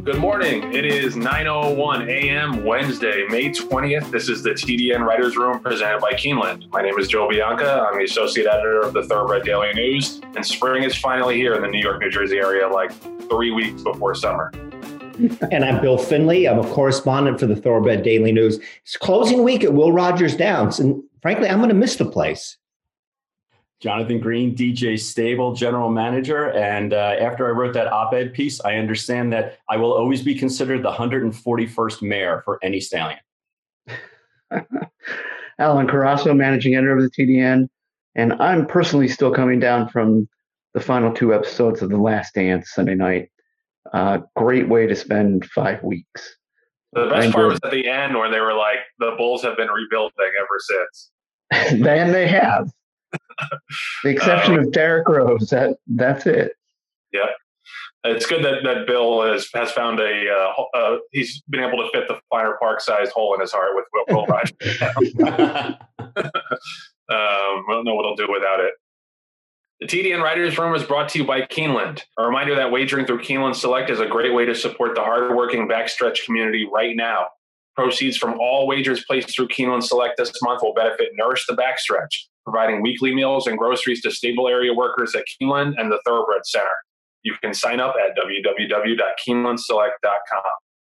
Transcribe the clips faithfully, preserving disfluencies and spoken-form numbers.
Good morning. It is nine oh one a.m. Wednesday, May twentieth. This is the T D N Writers Room presented by Keeneland. My name is Joe Bianca. I'm the associate editor of the Thoroughbred Daily News, and spring is finally here in the New York, New Jersey area, like three weeks before summer. And I'm Bill Finley. I'm a correspondent for the Thoroughbred Daily News. It's closing week at Will Rogers Downs, and frankly, I'm going to miss the place. Jonathan Green, D J Stable, general manager. And uh, after I wrote that op-ed piece, I understand that I will always be considered the one hundred forty-first mayor for any stallion. Alan Carasso, managing editor of the T D N. And I'm personally still coming down from the final two episodes of The Last Dance Sunday night. Uh, great way to spend five weeks. The best part was at the end where they were like, the Bulls have been rebuilding ever since. Then they have. The exception uh, of Derrick Rose, that that's it. Yeah, it's good that, that Bill has has found a uh, uh, he's been able to fit the Fire Park sized hole in his heart with Will, Will Rogers. um, we don't know what he'll do without it. The T D N Writers Room is brought to you by Keeneland. A reminder that wagering through Keeneland Select is a great way to support the hardworking backstretch community right now. Proceeds from all wagers placed through Keeneland Select this month will benefit Nourish the Backstretch, providing weekly meals and groceries to stable area workers at Keeneland and the Thoroughbred Center. You can sign up at w w w dot keeneland select dot com.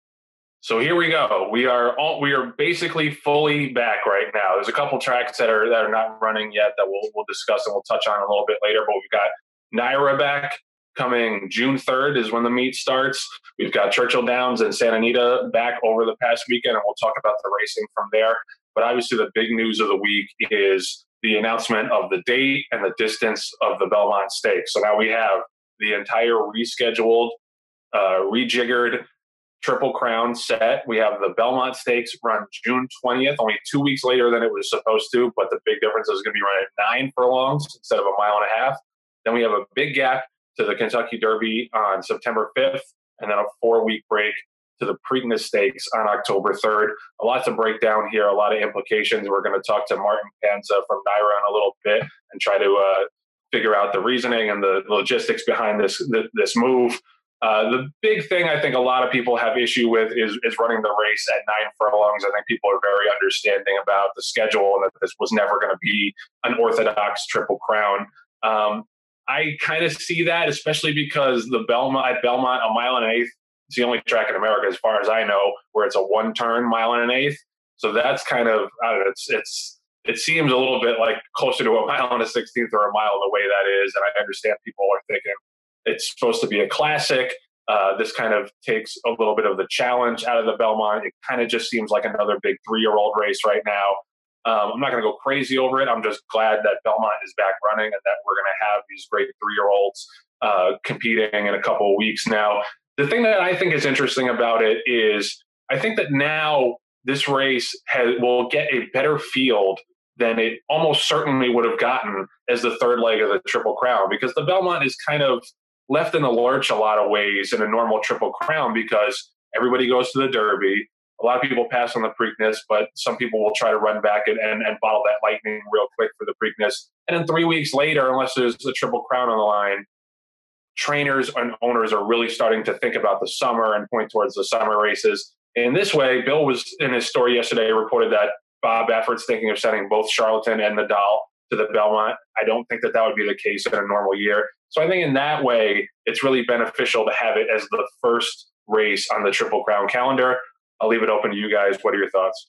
So here we go. We are all we are basically fully back right now. There's a couple tracks that are that are not running yet that we'll we'll discuss and we'll touch on a little bit later. But we've got Naira back coming June third is when the meet starts. We've got Churchill Downs and Santa Anita back over the past weekend, and we'll talk about the racing from there. But obviously, the big news of the week is the announcement of the date and the distance of the Belmont Stakes. So now we have the entire rescheduled, uh, rejiggered Triple Crown set. We have the Belmont Stakes run June twentieth, only two weeks later than it was supposed to, but the big difference is going to be run at nine furlongs instead of a mile and a half. Then we have a big gap to the Kentucky Derby on September fifth, and then a four-week break to the Preakness Stakes on October third. A lot to break down here, a lot of implications. We're going to talk to Martin Panza from Naira in a little bit and try to uh, figure out the reasoning and the logistics behind this this move. Uh, the big thing I think a lot of people have issue with is, is running the race at nine furlongs. I think people are very understanding about the schedule and that this was never going to be an orthodox Triple Crown. Um, I kind of see that, especially because the Belmont at Belmont, a mile and an eighth, it's the only track in America, as far as I know, where it's a one-turn mile and an eighth. So that's kind of, I don't know, it's it's it seems a little bit like closer to a mile and a sixteenth or a mile the way that is. And I understand people are thinking it's supposed to be a classic. Uh, this kind of takes a little bit of the challenge out of the Belmont. It kind of just seems like another big three-year-old race right now. Um, I'm not going to go crazy over it. I'm just glad that Belmont is back running and that we're going to have these great three-year-olds uh, competing in a couple of weeks now. The thing that I think is interesting about it is I think that now this race has, will get a better field than it almost certainly would have gotten as the third leg of the Triple Crown, because the Belmont is kind of left in the lurch a lot of ways in a normal Triple Crown because everybody goes to the Derby. A lot of people pass on the Preakness, but some people will try to run back and, and, and bottle that lightning real quick for the Preakness. And then three weeks later, unless there's a Triple Crown on the line, trainers and owners are really starting to think about the summer and point towards the summer races. In this way, Bill was in his story yesterday reported that Bob Baffert's thinking of sending both Charlatan and Nadal to the Belmont. I don't think that that would be the case in a normal year. So I think in that way, it's really beneficial to have it as the first race on the Triple Crown calendar. I'll leave it open to you guys. What are your thoughts?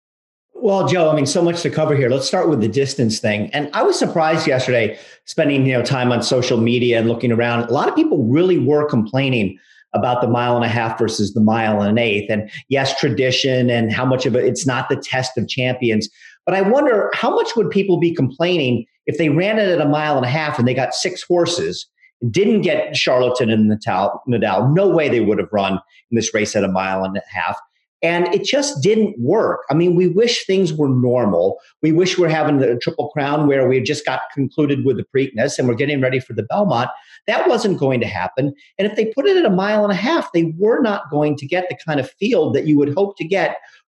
Well, Joe, I mean, so much to cover here. Let's start with the distance thing. And I was surprised yesterday, spending you know time on social media and looking around. A lot of people really were complaining about the mile and a half versus the mile and an eighth. And yes, tradition and how much of it, it's not the test of champions. But I wonder how much would people be complaining if they ran it at a mile and a half and they got six horses, didn't get Charlatan and Nadal, Nadal. No way they would have run in this race at a mile and a half. And it just didn't work. I mean, we wish things were normal. We wish we're having the Triple Crown where we just got concluded with the Preakness and we're getting ready for the Belmont. That wasn't going to happen. And if they put it at a mile and a half, they were not going to get the kind of field that you would hope to get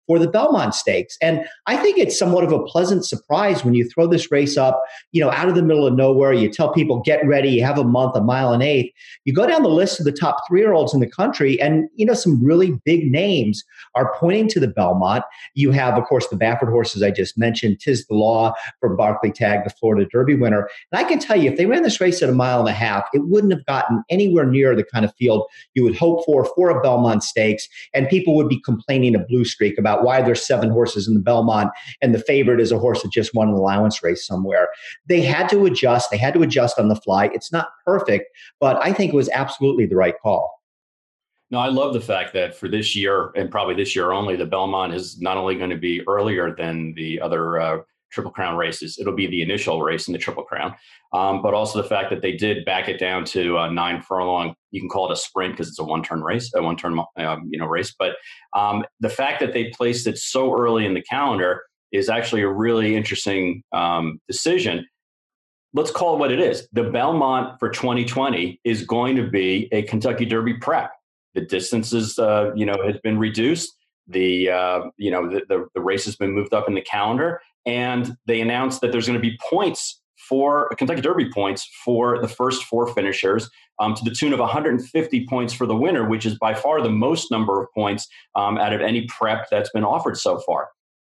for the Belmont Stakes. And I think it's somewhat of a pleasant surprise when you throw this race up, you know, out of the middle of nowhere. You tell people, get ready, you have a month, a mile and eighth. You go down the list of the top three-year-olds in the country, and, you know, some really big names are pointing to the Belmont. You have, of course, the Baffert horses I just mentioned, Tiz the Law from Barclay Tagg, the Florida Derby winner. And I can tell you, if they ran this race at a mile and a half, it wouldn't have gotten anywhere near the kind of field you would hope for for a Belmont Stakes. And people would be complaining a blue streak about why there's seven horses in the Belmont and the favorite is a horse that just won an allowance race somewhere. They had to adjust. They had to adjust on the fly. It's not perfect, but I think it was absolutely the right call. No, I love the fact that for this year, and probably this year only, the Belmont is not only going to be earlier than the other uh, Triple Crown races. It'll be the initial race in the Triple Crown, um, but also the fact that they did back it down to uh, nine furlong. You can call it a sprint because it's a one-turn race, a one-turn um, you know race. But um, the fact that they placed it so early in the calendar is actually a really interesting um, decision. Let's call it what it is. The Belmont for twenty twenty is going to be a Kentucky Derby prep. The distances, uh, you know, has been reduced. The, uh, you know, the, the, the race has been moved up in the calendar, and they announced that there's going to be points for Kentucky Derby points for the first four finishers, um, to the tune of one hundred fifty points for the winner, which is by far the most number of points um, out of any prep that's been offered so far.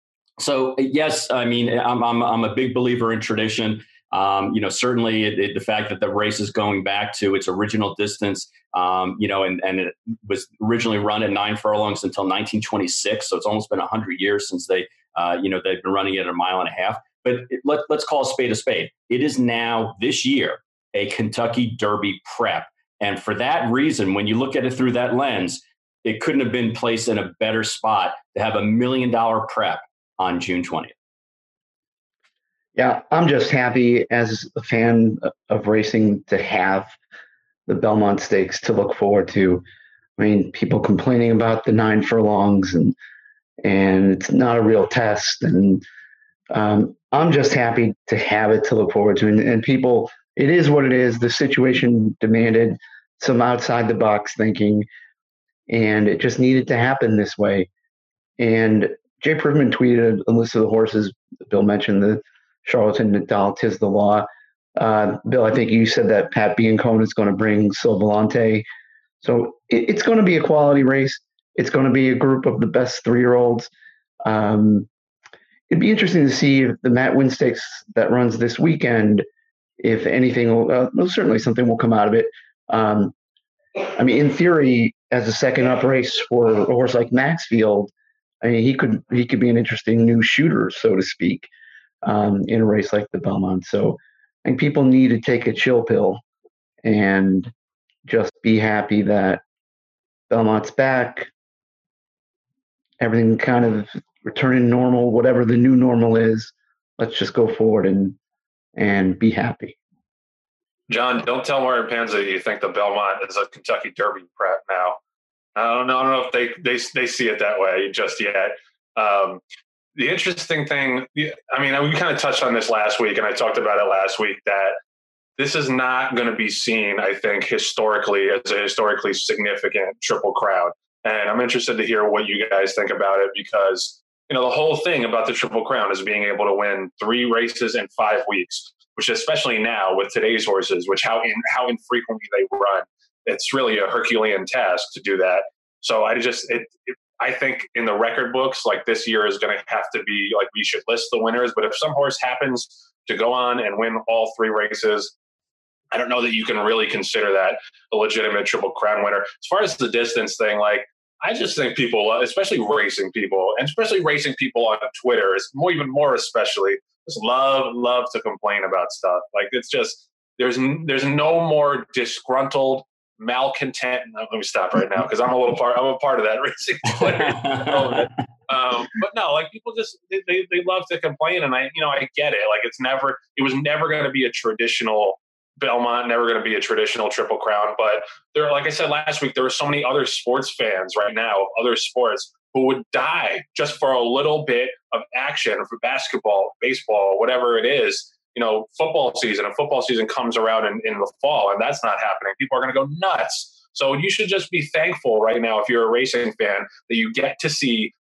So yes, I mean, I'm I'm, I'm a big believer in tradition. Um, you know, certainly it, it, the fact that the race is going back to its original distance, um, you know, and, and it was originally run at nine furlongs until nineteen twenty-six. So it's almost been one hundred years since they, uh, you know, they've been running it at a mile and a half. But it, let, let's call a spade a spade. It is now this year a Kentucky Derby prep. And for that reason, when you look at it through that lens, it couldn't have been placed in a better spot to have a million dollar prep on June twentieth. Yeah, I'm just happy as a fan of racing to have the Belmont Stakes to look forward to. I mean, people complaining about the nine furlongs and and it's not a real test. And um, I'm just happy to have it to look forward to. And, and people, it is what it is. The situation demanded some outside the box thinking, and it just needed to happen this way. And Jay Privman tweeted a list of the horses. Bill mentioned the Charlatan, Nadal, Tiz the Law. Uh, Bill, I think you said that Pat Biancone is going to bring Silvolante. So it, it's going to be a quality race. It's going to be a group of the best three-year-olds. Um, it'd be interesting to see if the Matt Winn Stakes that runs this weekend, if anything, will, uh, well, certainly something will come out of it. Um, I mean, in theory, as a second up race for a horse like Maxfield, I mean, he could he could be an interesting new shooter, so to speak. Um, in a race like the Belmont. So I think people need to take a chill pill and just be happy that Belmont's back, everything kind of returning normal, whatever the new normal is. Let's just go forward and and be happy. John, don't tell Mario Panza you think the Belmont is a Kentucky Derby prep now. I don't know, I don't know if they, they, they see it that way just yet. Um, The interesting thing, I mean, we kind of touched on this last week, and I talked about it last week, that this is not going to be seen, I think, historically as a historically significant Triple Crown. And I'm interested to hear what you guys think about it because, you know, the whole thing about the Triple Crown is being able to win three races in five weeks, which especially now with today's horses, which how in, how infrequently they run, it's really a Herculean task to do that. So I just, it, it I think in the record books, like this year is going to have to be like we should list the winners. But if some horse happens to go on and win all three races, I don't know that you can really consider that a legitimate Triple Crown winner. As far as the distance thing, like I just think people, especially racing people, and especially racing people on Twitter, is more even more especially just love love to complain about stuff. Like it's just there's there's no more disgruntled, malcontent. Let me stop right now because I'm a little part. I'm a part of that racing Twitter. um, but no, like people just they, they they love to complain, and I you know I get it. Like it's never it was never going to be a traditional Belmont, never going to be a traditional Triple Crown. But there, like I said last week, there are so many other sports fans right now of other sports who would die just for a little bit of action for basketball, baseball, whatever it is. You know, football season, and football season comes around in, in the fall, and that's not happening. People are going to go nuts. So you should just be thankful right now, if you're a racing fan, that you get to see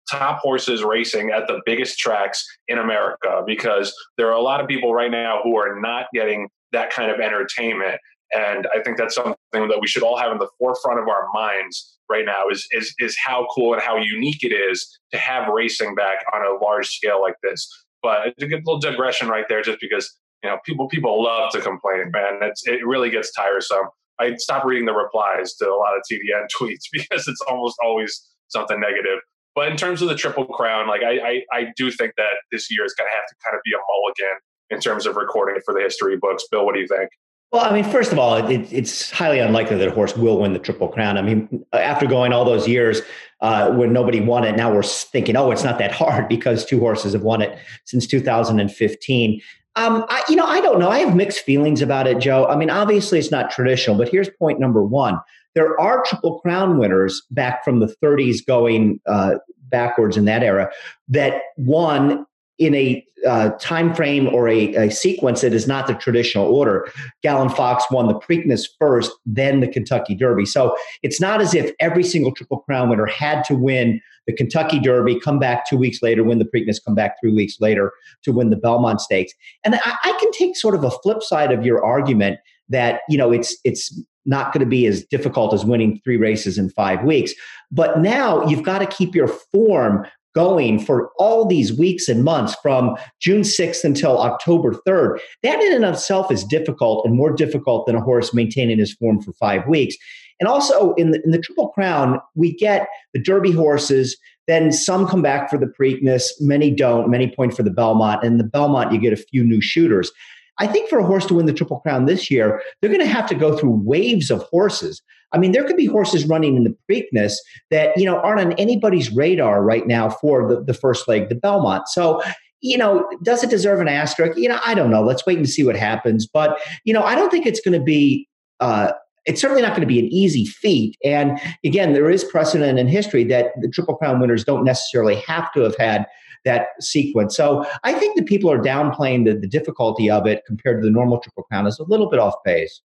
top horses racing at the biggest tracks in America, because there are a lot of people right now who are not getting that kind of entertainment. And I think that's something that we should all have in the forefront of our minds right now is, is, is how cool and how unique it is to have racing back on a large scale like this. But it's a good little digression right there, just because, you know, people, people love to complain, man. It's, it really gets tiresome. I stopped reading the replies to a lot of T D N tweets because it's almost always something negative. But in terms of the Triple Crown, like I, I, I do think that this year is going to have to kind of be a mulligan in terms of recording it for the history books. Bill, what do you think? Well, I mean, first of all, it, it's highly unlikely that a horse will win the Triple Crown. I mean, after going all those years uh, when nobody won it, now we're thinking, oh, it's not that hard because two horses have won it since two thousand fifteen. Um, I, you know, I don't know. I have mixed feelings about it, Joe. I mean, obviously it's not traditional, but here's point number one. There are Triple Crown winners back from the thirties going uh, backwards in that era that won in a uh, time frame or a, a sequence that is not the traditional order. Gallon Fox won the Preakness first, then the Kentucky Derby. So it's not as if every single Triple Crown winner had to win the Kentucky Derby, come back two weeks later, win the Preakness, come back three weeks later to win the Belmont Stakes. And I, I can take sort of a flip side of your argument that, you know, it's it's not going to be as difficult as winning three races in five weeks. But now you've got to keep your form going for all these weeks and months from June sixth until October third. That in and of itself is difficult, and more difficult than a horse maintaining his form for five weeks. And also in the, in the Triple Crown, we get the Derby horses, then some come back for the Preakness, many don't, many point for the Belmont, and the Belmont you get a few new shooters. I think for a horse to win the Triple Crown this year, they're going to have to go through waves of horses. I mean, there could be horses running in the Preakness that, you know, aren't on anybody's radar right now for the, the first leg, the Belmont. So, you know, does it deserve an asterisk? You know, I don't know. Let's wait and see what happens. But, you know, I don't think it's going to be, uh, it's certainly not going to be an easy feat. And again, there is precedent in history that the Triple Crown winners don't necessarily have to have had that sequence. So I think that people are downplaying the, the difficulty of it compared to the normal Triple Crown is a little bit off base.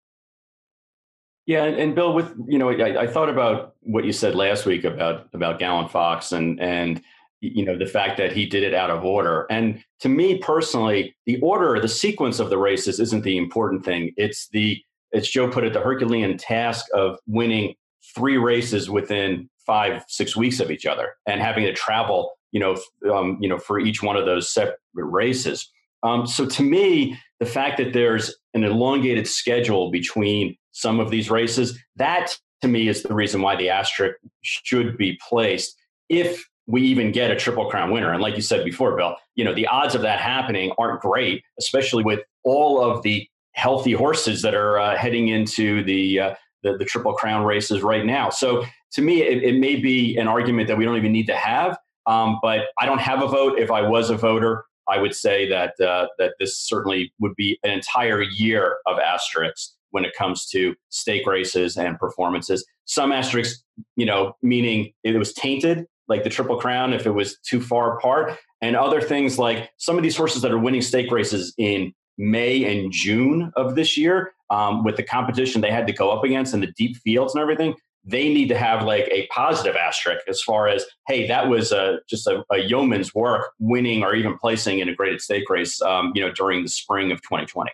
Yeah, and, and Bill, with you know, I, I thought about what you said last week about about Gallon Fox and and you know the fact that he did it out of order. And to me personally, the order, the sequence of the races isn't the important thing. It's the, as Joe put it, the Herculean task of winning three races within five, six weeks of each other and having to travel, you know, um, you know, for each one of those separate races. Um, so to me, the fact that there's an elongated schedule between some of these races, that to me is the reason why the asterisk should be placed if we even get a Triple Crown winner. And like you said before, Bill, you know, the odds of that happening aren't great, especially with all of the healthy horses that are uh, heading into the, uh, the the Triple Crown races right now. So to me, it, it may be an argument that we don't even need to have. Um, but I don't have a vote. If I was a voter, I would say that uh, that this certainly would be an entire year of asterisks when it comes to stake races and performances. Some asterisks, you know, meaning it was tainted, like the Triple Crown, if it was too far apart, and other things like some of these horses that are winning stake races in May and June of this year, um, with the competition they had to go up against and the deep fields and everything, they need to have like a positive asterisk as far as, hey, that was a, just a, a yeoman's work winning or even placing in a graded stake race, um, you know, during the spring of twenty twenty.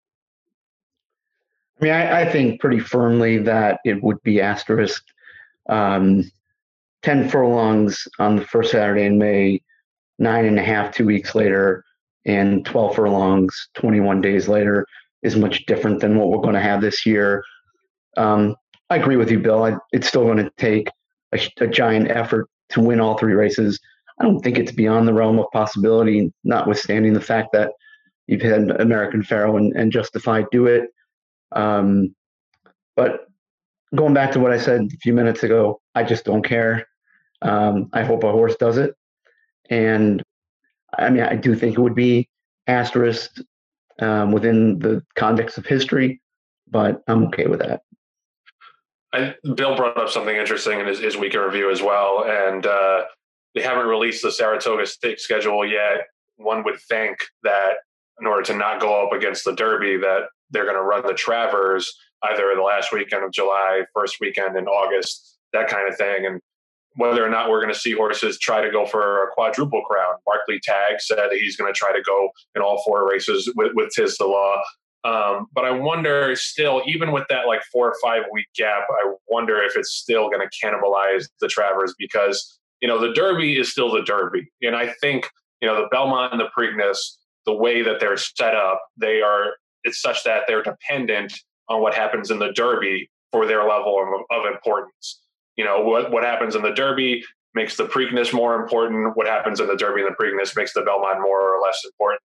I mean, I, I think pretty firmly that it would be asterisk. Um, ten furlongs on the first Saturday in May, nine and a half, two weeks later, and twelve furlongs, twenty-one days later is much different than what we're going to have this year. Um, I agree with you, Bill. I, it's still going to take a, a giant effort to win all three races. I don't think it's beyond the realm of possibility, notwithstanding the fact that you've had American Pharoah and, and Justified do it. Um, but going back to what I said a few minutes ago, I just don't care. Um, I hope a horse does it. And I mean, I do think it would be asterisk um, within the context of history, but I'm okay with that. I, Bill brought up something interesting in his, his weekend review as well, and uh, they haven't released the Saratoga State schedule yet. One would think that in order to not go up against the Derby, that they're going to run the Travers either the last weekend of July, first weekend in August, that kind of thing. And whether or not we're going to see horses try to go for a quadruple crown. Barclay Tagg said that he's going to try to go in all four races with, with Tiz the Law. Um, but I wonder still, even with that like four or five week gap, I wonder if it's still going to cannibalize the Travers, because, you know, the Derby is still the Derby. And I think, you know, the Belmont and the Preakness, the way that they're set up, they are, it's such that they're dependent on what happens in the Derby for their level of, of importance. You know, what, what happens in the Derby makes the Preakness more important. What happens in the Derby and the Preakness makes the Belmont more or less important.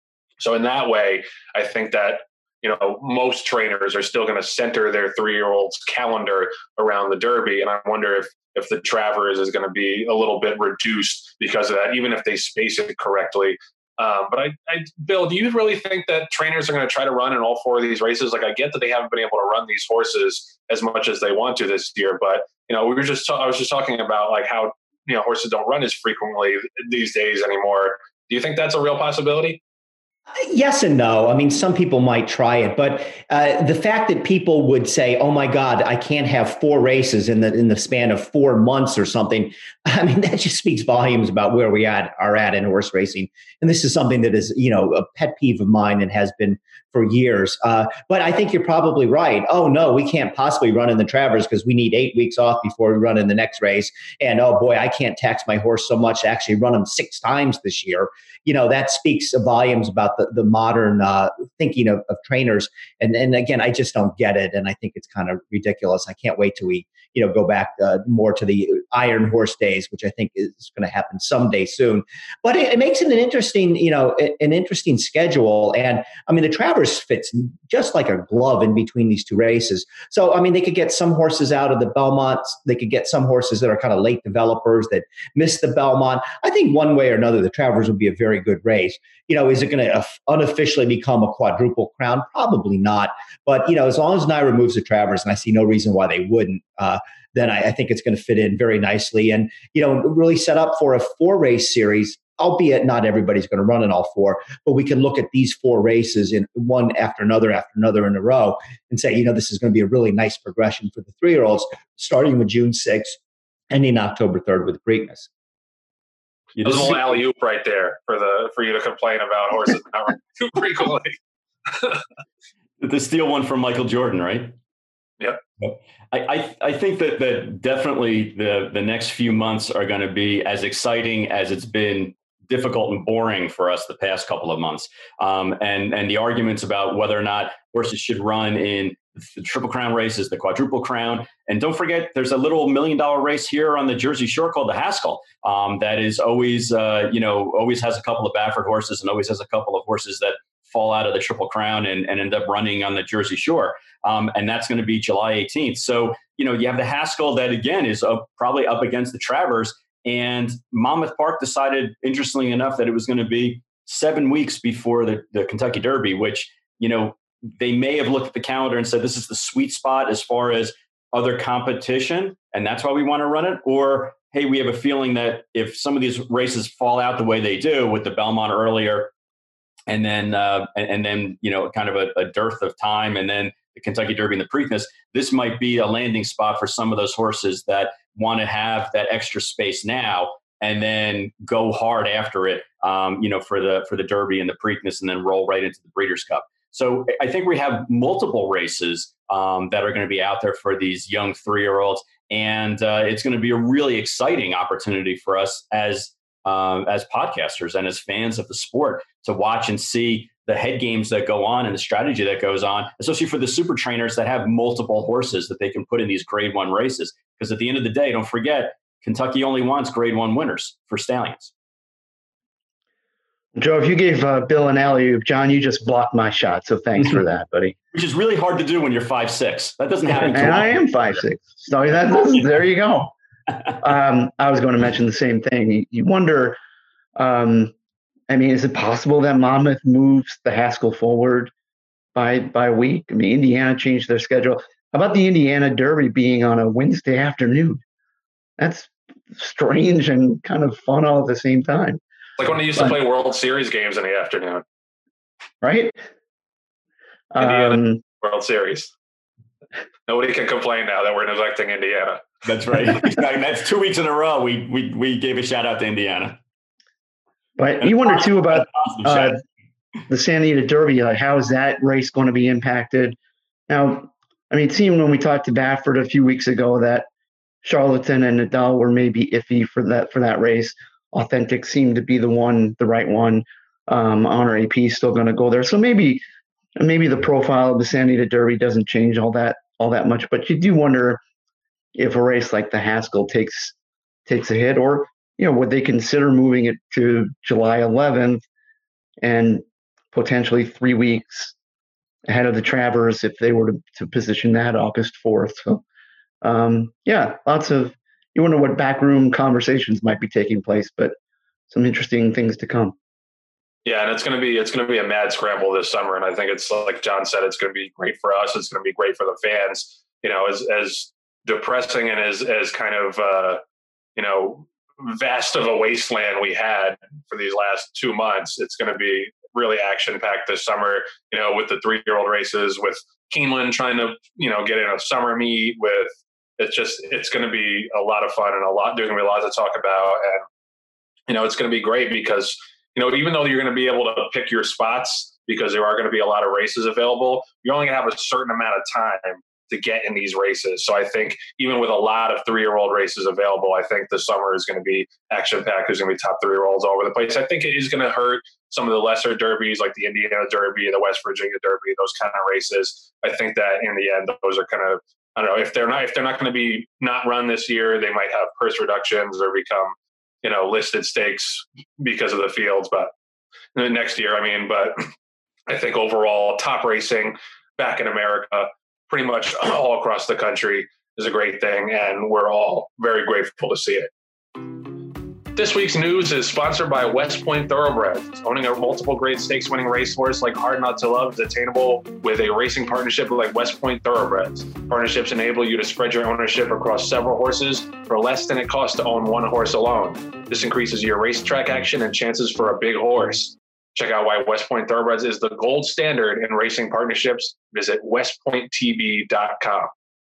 So in that way, I think that, you know, most trainers are still going to center their three-year-old's calendar around the Derby. And I wonder if, if the Travers is going to be a little bit reduced because of that, even if they space it correctly. Um, but I, I, Bill, do you really think that trainers are going to try to run in all four of these races? Like, I get that they haven't been able to run these horses as much as they want to this year, but, you know, we were just, ta- I was just talking about like how, you know, horses don't run as frequently these days anymore. Do you think that's a real possibility? Yes and no. I mean, some people might try it, but uh, the fact that people would say, "Oh my God, I can't have four races in the in the span of four months or something," I mean, that just speaks volumes about where we at, are at in horse racing. And this is something that is, you know, a pet peeve of mine and has been for years. Uh, but I think you're probably right. Oh no, we can't possibly run in the Travers because we need eight weeks off before we run in the next race. And oh boy, I can't tax my horse so much to actually run him six times this year. You know, that speaks volumes about the, the modern uh, thinking of, of trainers. And, and again, I just don't get it. And I think it's kind of ridiculous. I can't wait till we, you know, go back uh, more to the Iron Horse days, which I think is going to happen someday soon. But it, it makes it an interesting, you know, an interesting schedule. And I mean, the Travers fits just like a glove in between these two races. So, I mean, they could get some horses out of the Belmont. They could get some horses that are kind of late developers that miss the Belmont. I think one way or another, the Travers would be a very good race. You know, is it going to unofficially become a quadruple crown? Probably not. But, you know, as long as Naira moves the Travers, and I see no reason why they wouldn't, uh, then I, I think it's going to fit in very nicely and, you know, really set up for a four race series, albeit not everybody's going to run in all four, but we can look at these four races in one after another after another in a row and say, you know, this is going to be a really nice progression for the three-year-olds, starting with June sixth, ending October third with Preakness. You There's a little alley-oop right there for the for you to complain about horses not running too frequently. The steal one from Michael Jordan, right? Yep. I, I, I think that, that definitely the, the next few months are going to be as exciting as it's been difficult and boring for us the past couple of months. Um, and, and the arguments about whether or not horses should run in the Triple Crown races, the Quadruple Crown. And don't forget, there's a little million dollar race here on the Jersey Shore called the Haskell um, that is always, uh, you know, always has a couple of Baffert horses and always has a couple of horses that fall out of the Triple Crown and, and end up running on the Jersey Shore. Um, and that's going to be July eighteenth. So, you know, you have the Haskell that, again, is up, probably up against the Travers. And Monmouth Park decided, interestingly enough, that it was going to be seven weeks before the, the Kentucky Derby, which, you know, they may have looked at the calendar and said, this is the sweet spot as far as other competition, and that's why we want to run it. Or, hey, we have a feeling that if some of these races fall out the way they do with the Belmont earlier, and then, uh, and, and then, you know, kind of a, a dearth of time, and then the Kentucky Derby and the Preakness, this might be a landing spot for some of those horses that want to have that extra space now and then go hard after it, um, you know, for the for the Derby and the Preakness, and then roll right into the Breeders' Cup. So I think we have multiple races um, that are going to be out there for these young three-year-olds, and uh, it's going to be a really exciting opportunity for us as um, as podcasters and as fans of the sport to watch and see the head games that go on and the strategy that goes on, especially for the super trainers that have multiple horses that they can put in these grade one races. Because at the end of the day, don't forget, Kentucky only wants grade one winners for stallions. Joe, if you gave uh, Bill an alley-oop, John, you just blocked my shot. So thanks for that, buddy. Which is really hard to do when you're five six. That doesn't happen. And I am five six. So that, there you go. Um, I was going to mention the same thing. You, you wonder, um, I mean, is it possible that Monmouth moves the Haskell forward by by a week? I mean, Indiana changed their schedule. How about the Indiana Derby being on a Wednesday afternoon? That's strange and kind of fun all at the same time. Like when they used but, to play World Series games in the afternoon. Right? Indiana Um, World Series. Nobody can complain now that we're neglecting Indiana. That's right. That's two weeks in a row. We we we gave a shout out to Indiana. But you wonder too about uh, the Santa Anita Derby. Like, how is that race going to be impacted? Now, I mean, it seemed when we talked to Baffert a few weeks ago that Charlatan and Nadal were maybe iffy for that for that race. Authentic seemed to be the one, the right one. Um, Honor A P is still going to go there, so maybe maybe the profile of the Santa Anita Derby doesn't change all that all that much. But you do wonder if a race like the Haskell takes takes a hit, or you know, would they consider moving it to July eleventh and potentially three weeks ahead of the Travers if they were to, to position that August fourth. So, um, yeah, lots of, you wonder what backroom conversations might be taking place, but some interesting things to come. Yeah, and it's going to be it's going to be a mad scramble this summer, and I think it's like John said, it's going to be great for us. It's going to be great for the fans. You know, as as depressing and as as kind of uh, you know vast of a wasteland we had for these last two months, it's going to be really action packed this summer. You know, with the three year old races, with Keeneland trying to you know get in a summer meet, with it's just it's going to be a lot of fun and a lot. There's going to be a lot to talk about, and you know it's going to be great because. You know, even though you're going to be able to pick your spots because there are going to be a lot of races available, you're only going to have a certain amount of time to get in these races. So I think even with a lot of three-year-old races available, I think the summer is going to be action-packed. There's going to be top three-year-olds all over the place. I think it is going to hurt some of the lesser derbies like the Indiana Derby, the West Virginia Derby, those kind of races. I think that in the end, those are kind of, I don't know, if they're not if they're not going to be not run this year, they might have purse reductions or become you know, listed stakes because of the fields, but next year, I mean, but I think overall top racing back in America, pretty much all across the country is a great thing. And we're all very grateful to see it. This week's news is sponsored by West Point Thoroughbreds. Owning a multiple grade stakes winning racehorse like Hard Not to Love is attainable with a racing partnership like West Point Thoroughbreds. Partnerships enable you to spread your ownership across several horses for less than it costs to own one horse alone. This increases your racetrack action and chances for a big horse. Check out why West Point Thoroughbreds is the gold standard in racing partnerships. Visit west point t b dot com.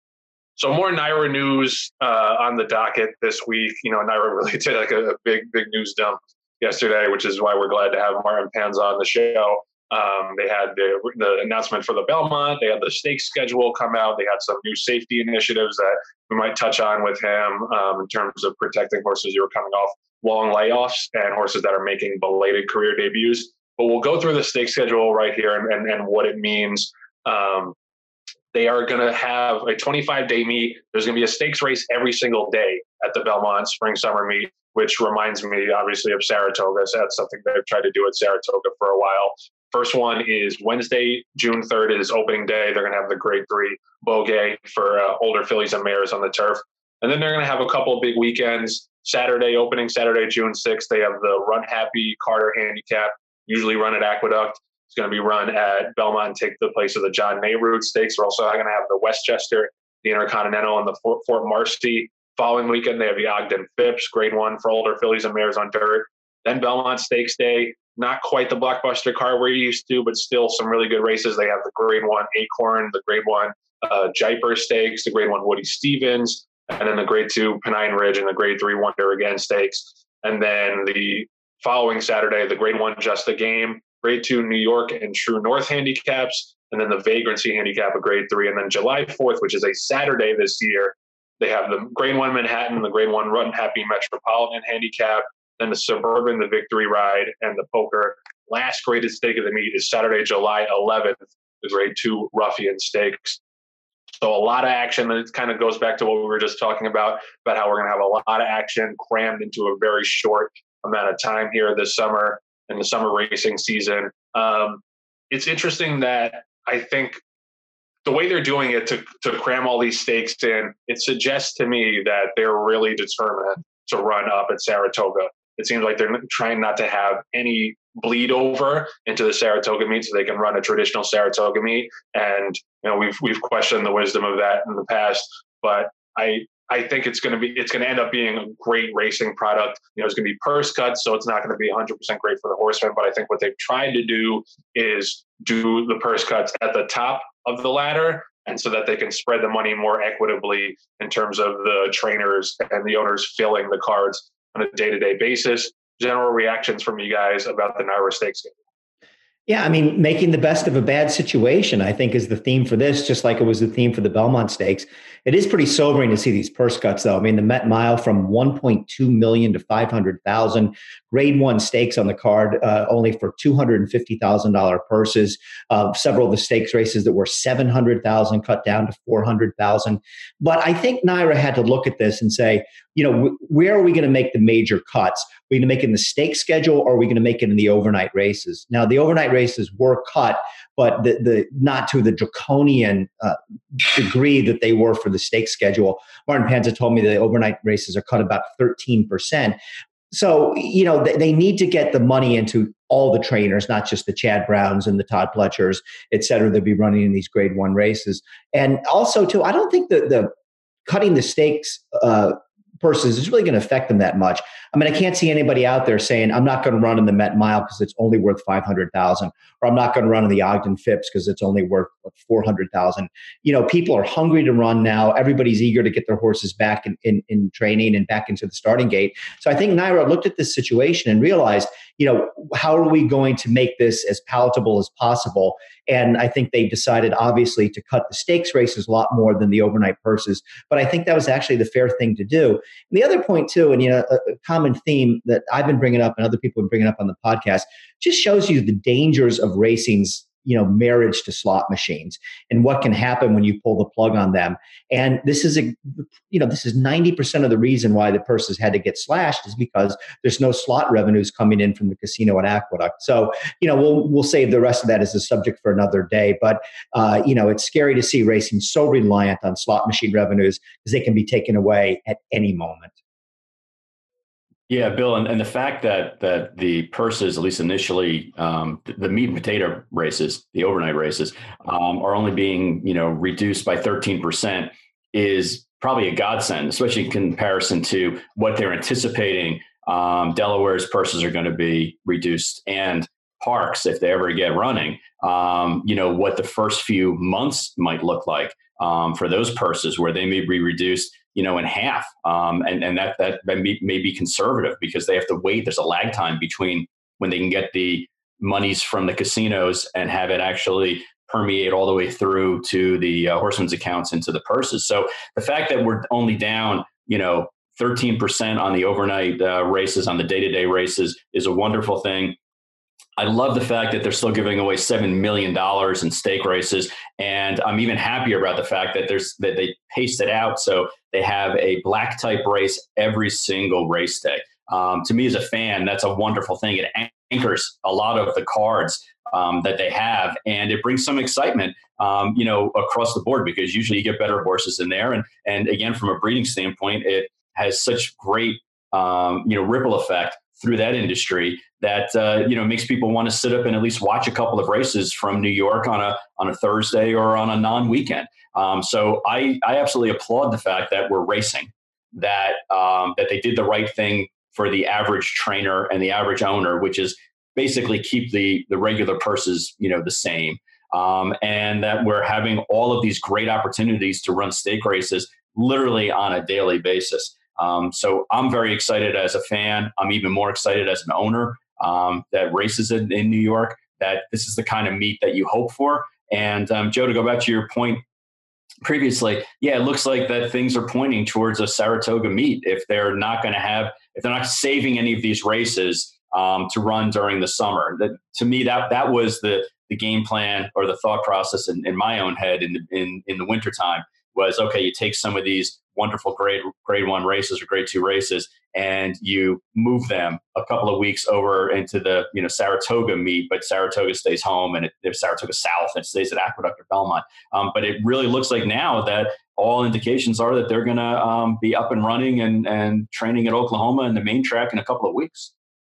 So more NYRA news uh, on the docket this week. You know, NYRA really did like a, a big, big news dump yesterday, which is why we're glad to have Martin Panza on the show. Um, they had the, the announcement for the Belmont. They had the stakes schedule come out. They had some new safety initiatives that we might touch on with him um, in terms of protecting horses who are coming off long layoffs and horses that are making belated career debuts. But we'll go through the stakes schedule right here and, and, and what it means. Um, They are going to have a twenty-five day meet. There's going to be a stakes race every single day at the Belmont Spring Summer Meet, which reminds me, obviously, of Saratoga. So that's something they've tried to do at Saratoga for a while. First one is Wednesday, June third is opening day. They're going to have the grade three Bogey for uh, older fillies and mares on the turf. And then they're going to have a couple of big weekends. Saturday opening, Saturday, June sixth, they have the Run Happy Carter Handicap, usually run at Aqueduct. It's going to be run at Belmont and take the place of the John Nehru Stakes. We're also going to have the Westchester, the Intercontinental, and the Fort, Fort Marcy. Following weekend, they have the Ogden Phipps, grade one for older fillies and mares on dirt. Then Belmont Stakes Day, not quite the blockbuster card we're used to, but still some really good races. They have the grade one Acorn, the grade one uh, Jaipur Stakes, the grade one Woody Stevens, and then the grade two Pennine Ridge and the grade three Wonder Again Stakes. And then the following Saturday, the grade one Just the Game, grade two New York and True North handicaps, and then the Vagrancy handicap of grade three. And then July fourth, which is a Saturday this year, they have the grade one Manhattan, the grade one Run Happy Metropolitan handicap, then the Suburban, the Victory Ride, and the Poker. Last graded stake of the meet is Saturday, July eleventh, the grade two Ruffian Stakes. So a lot of action. It kind of goes back to what we were just talking about, about how we're going to have a lot of action crammed into a very short amount of time here this summer in the summer racing season. Um, it's interesting that I think the way they're doing it to, to cram all these stakes in, it suggests to me that they're really determined to run up at Saratoga. It seems like they're trying not to have any bleed over into the Saratoga meet so they can run a traditional Saratoga meet. And, you know, we've, we've questioned the wisdom of that in the past, but I, I think it's going to be, it's going to end up being a great racing product. You know, it's going to be purse cuts, so it's not going to be one hundred percent great for the horsemen. But I think what they've tried to do is do the purse cuts at the top of the ladder and so that they can spread the money more equitably in terms of the trainers and the owners filling the cards on a day-to-day basis. General reactions from you guys about the NYRA Stakes game. Yeah, I mean, making the best of a bad situation, I think, is the theme for this, just like it was the theme for the Belmont Stakes. It is pretty sobering to see these purse cuts, though. I mean, the Met Mile from one point two million dollars to five hundred thousand dollars. Grade one stakes on the card, uh, only for two hundred fifty thousand dollars purses. Uh, several of the stakes races that were seven hundred thousand dollars cut down to four hundred thousand dollars. But I think NYRA had to look at this and say, you know, w- where are we going to make the major cuts? Are we going to make it in the stake schedule, or are we going to make it in the overnight races? Now, the overnight races were cut, but the, the not to the draconian uh, degree that they were for the stake schedule. Martin Panza told me the overnight races are cut about thirteen percent. So, you know, they, they need to get the money into all the trainers, not just the Chad Browns and the Todd Pletchers, et cetera, that be running in these grade one races. And also, too, I don't think that the cutting the stakes uh, purses is really going to affect them that much. I mean, I can't see anybody out there saying, I'm not going to run in the Met Mile because it's only worth five hundred thousand dollars, or I'm not going to run in the Ogden Phipps because it's only worth what, four hundred thousand dollars. You know, people are hungry to run now. Everybody's eager to get their horses back in, in, in training and back into the starting gate. So I think NYRA looked at this situation and realized, you know, how are we going to make this as palatable as possible? And I think they decided, obviously, to cut the stakes races a lot more than the overnight purses. But I think that was actually the fair thing to do. And the other point, too, and, you know, a, a common theme that I've been bringing up and other people have been bringing up on the podcast, just shows you the dangers of racing's, you know, marriage to slot machines and what can happen when you pull the plug on them. And this is a, you know, this is ninety percent of the reason why the purses had to get slashed is because there's no slot revenues coming in from the casino at Aqueduct. So, you know, we'll, we'll save the rest of that as a subject for another day. But, uh, you know, it's scary to see racing so reliant on slot machine revenues because they can be taken away at any moment. Yeah, Bill, and, and the fact that that the purses, at least initially, um, the, the meat and potato races, the overnight races, um, are only being, you know, reduced by thirteen percent is probably a godsend, especially in comparison to what they're anticipating. Um, Delaware's purses are going to be reduced, and Parx, if they ever get running, um, you know, what the first few months might look like um, for those purses, where they may be reduced, you know, in half. Um, and, and that, that may, may be conservative because they have to wait. There's a lag time between when they can get the monies from the casinos and have it actually permeate all the way through to the uh, horsemen's accounts into the purses. So the fact that we're only down, you know, thirteen percent on the overnight uh, races, on the day-to-day races, is a wonderful thing. I love the fact that they're still giving away seven million dollars in stake races. And I'm even happier about the fact that there's that they paced it out. So they have a black type race every single race day. Um, to me as a fan, that's a wonderful thing. It anchors a lot of the cards um, that they have, and it brings some excitement, um, you know, across the board, because usually you get better horses in there. And, and again, from a breeding standpoint, it has such great, um, you know, ripple effect through that industry that, uh, you know, makes people want to sit up and at least watch a couple of races from New York on a on a Thursday or on a non-weekend. Um, so I, I absolutely applaud the fact that we're racing, that um, that they did the right thing for the average trainer and the average owner, which is basically keep the the regular purses, you know, the same. Um, and that we're having all of these great opportunities to run stake races literally on a daily basis. Um, so I'm very excited as a fan. I'm even more excited as an owner um, that races in, in New York, that this is the kind of meet that you hope for. And um, Joe, to go back to your point previously, yeah, it looks like that things are pointing towards a Saratoga meet if they're not going to have, if they're not saving any of these races um, to run during the summer. That, to me, that that was the the game plan or the thought process in, in my own head in the, in, in the wintertime was, okay, you take some of these wonderful grade grade one races or grade two races and you move them a couple of weeks over into the, you know, Saratoga meet, but Saratoga stays home, and it, there's Saratoga South and it stays at Aqueduct or Belmont. Um, but it really looks like now that all indications are that they're going to um, be up and running and, and training at Oklahoma and the main track in a couple of weeks.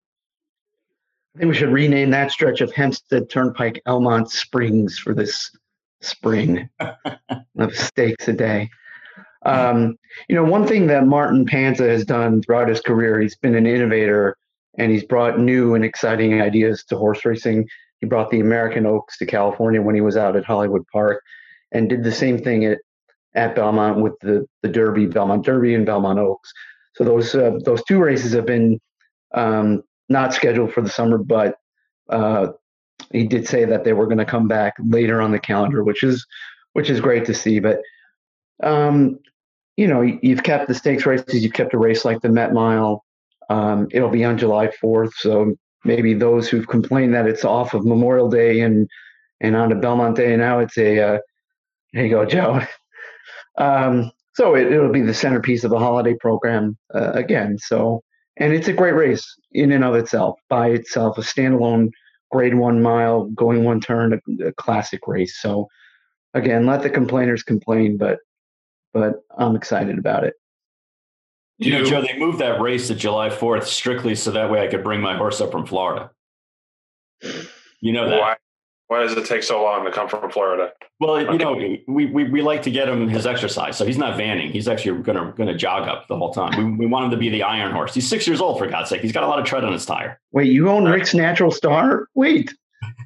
I think we should rename that stretch of Hempstead Turnpike Elmont Springs for this spring of stakes a day. Um, you know, one thing that Martin Panza has done throughout his career, he's been an innovator and he's brought new and exciting ideas to horse racing. He brought the American Oaks to California when he was out at Hollywood Park. and did the same thing at, at Belmont with the, the Derby, Belmont Derby and Belmont Oaks. So those uh, those two races have been um, not scheduled for the summer, but uh, he did say that they were going to come back later on the calendar, which is which is great to see. But um, you know, you've kept the stakes races, you've kept a race like the Met Mile. Um, it'll be on July fourth, so maybe those who've complained that it's off of Memorial Day and and on to Belmont Day, now it's a uh, there you go, Joe. um, so it, it'll be the centerpiece of the holiday program uh, again. So, and it's a great race in and of itself, by itself, a standalone grade one mile, going one turn, a, a classic race. So, again, let the complainers complain, but but I'm excited about it. You know, Joe, they moved that race to July fourth strictly so that way I could bring my horse up from Florida. You know that. Why, why does it take so long to come from Florida? Well, you know, we, we we like to get him his exercise. So he's not vanning. He's actually going to going to jog up the whole time. We, we want him to be the iron horse. He's six years old, for God's sake. He's got a lot of tread on his tire. Wait, you own Rick's Natural Star? Wait.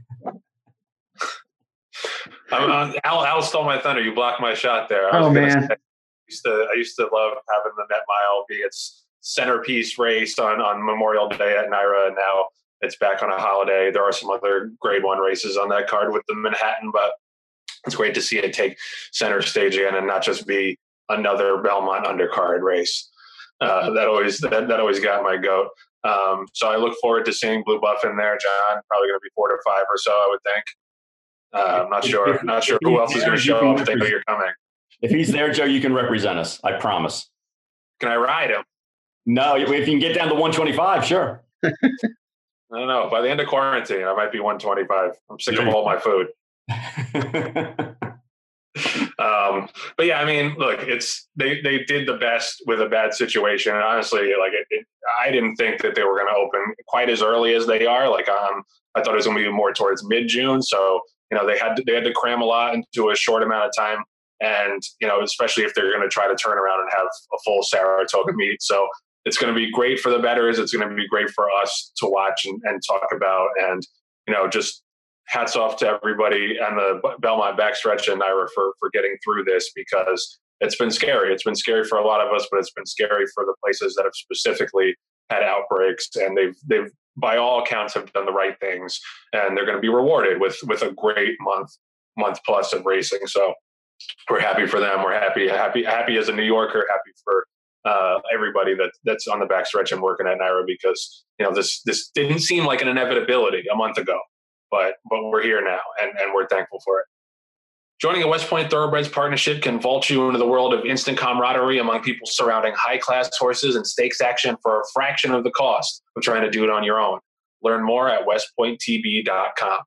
I'm on, Al, Al stole my thunder. You blocked my shot there. I oh, was man. Say, I, used to, I used to love having the Met Mile be its centerpiece race on, on Memorial Day at Naira, and now it's back on a holiday. There are some other grade one races on that card with the Manhattan, but it's great to see it take center stage again and not just be another Belmont undercard race. Uh, that always that, that always got my goat. Um, so I look forward to seeing Blue Buff in there, John. Probably going to be four to five or so, I would think. Uh, I'm not sure. If, not sure who else is going to show up if they know you're coming. If he's there, Joe, you can represent us. I promise. Can I ride him? No, if you can get down to one twenty-five, sure. I don't know. By the end of quarantine, I might be one twenty-five. I'm sick of all my food. um, but yeah, I mean, look, it's they they did the best with a bad situation, and honestly, like it, it, I didn't think that they were going to open quite as early as they are. Like, um, I thought it was going to be more towards mid June. So you know, they had to, they had to cram a lot into a short amount of time, and you know, especially if they're going to try to turn around and have a full Saratoga meet. So it's going to be great for the bettors. It's going to be great for us to watch and, and talk about, and you know, just. Hats off to everybody on the Belmont backstretch and Naira for, for getting through this, because it's been scary. It's been scary for a lot of us, but it's been scary for the places that have specifically had outbreaks, and they've, they've by all accounts have done the right things, and they're going to be rewarded with, with a great month, month plus of racing. So we're happy for them. We're happy, happy, happy as a New Yorker, happy for uh, everybody that that's on the backstretch and working at Naira, because, you know, this, this didn't seem like an inevitability a month ago. But but we're here now, and, and we're thankful for it. Joining a West Point Thoroughbreds partnership can vault you into the world of instant camaraderie among people surrounding high-class horses and stakes action for a fraction of the cost of trying to do it on your own. Learn more at west point t b dot com.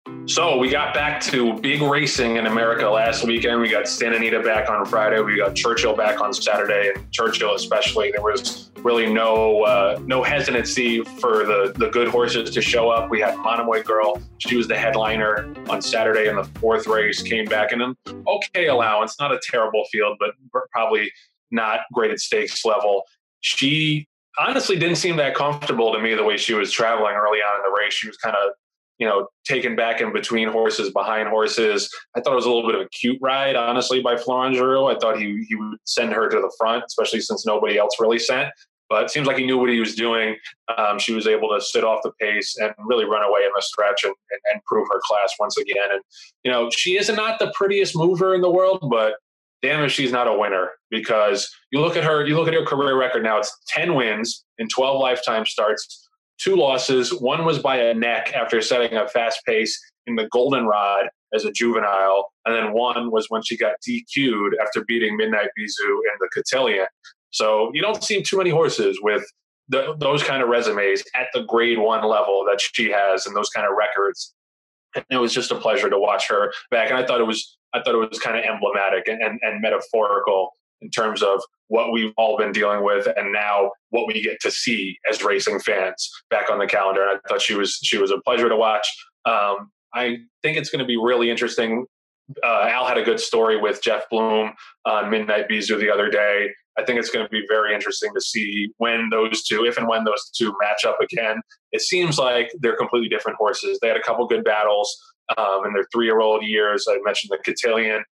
So we got back to big racing in America last weekend. We got Santa Anita back on Friday. We got Churchill back on Saturday, and Churchill especially. There was really no uh, no hesitancy for the, the good horses to show up. We had Monomoy Girl. She was the headliner on Saturday in the fourth race, came back in an okay allowance, not a terrible field, but probably not graded stakes level. She honestly didn't seem that comfortable to me the way she was traveling early on in the race. She was kind of you know, taken back in between horses, behind horses. I thought it was a little bit of a cute ride, honestly, by Florent Geroux. I thought he he would send her to the front, especially since nobody else really sent. But it seems like he knew what he was doing. Um, she was able to sit off the pace and really run away in the stretch and, and, and prove her class once again. And, you know, she is not the prettiest mover in the world, but damn if she's not a winner, because you look at her, you look at her career record now, it's ten wins in twelve lifetime starts. Two losses. One was by a neck after setting a fast pace in the Goldenrod as a juvenile. And then one was when she got D Q'd after beating Midnight Bisou in the Cotillion. So you don't see too many horses with the, those kind of resumes at the grade one level that she has and those kind of records. And it was just a pleasure to watch her back. And I thought it was, I thought it was kind of emblematic and, and, and metaphorical in terms of what we've all been dealing with, and now what we get to see as racing fans back on the calendar. And I thought she was she was a pleasure to watch. Um, I think it's going to be really interesting. Uh, Al had a good story with Jeff Bloom on Midnight Bisou the other day. I think it's going to be very interesting to see when those two, if and when those two match up again. It seems like they're completely different horses. They had a couple good battles um, in their three-year-old years. I mentioned the Cotillion.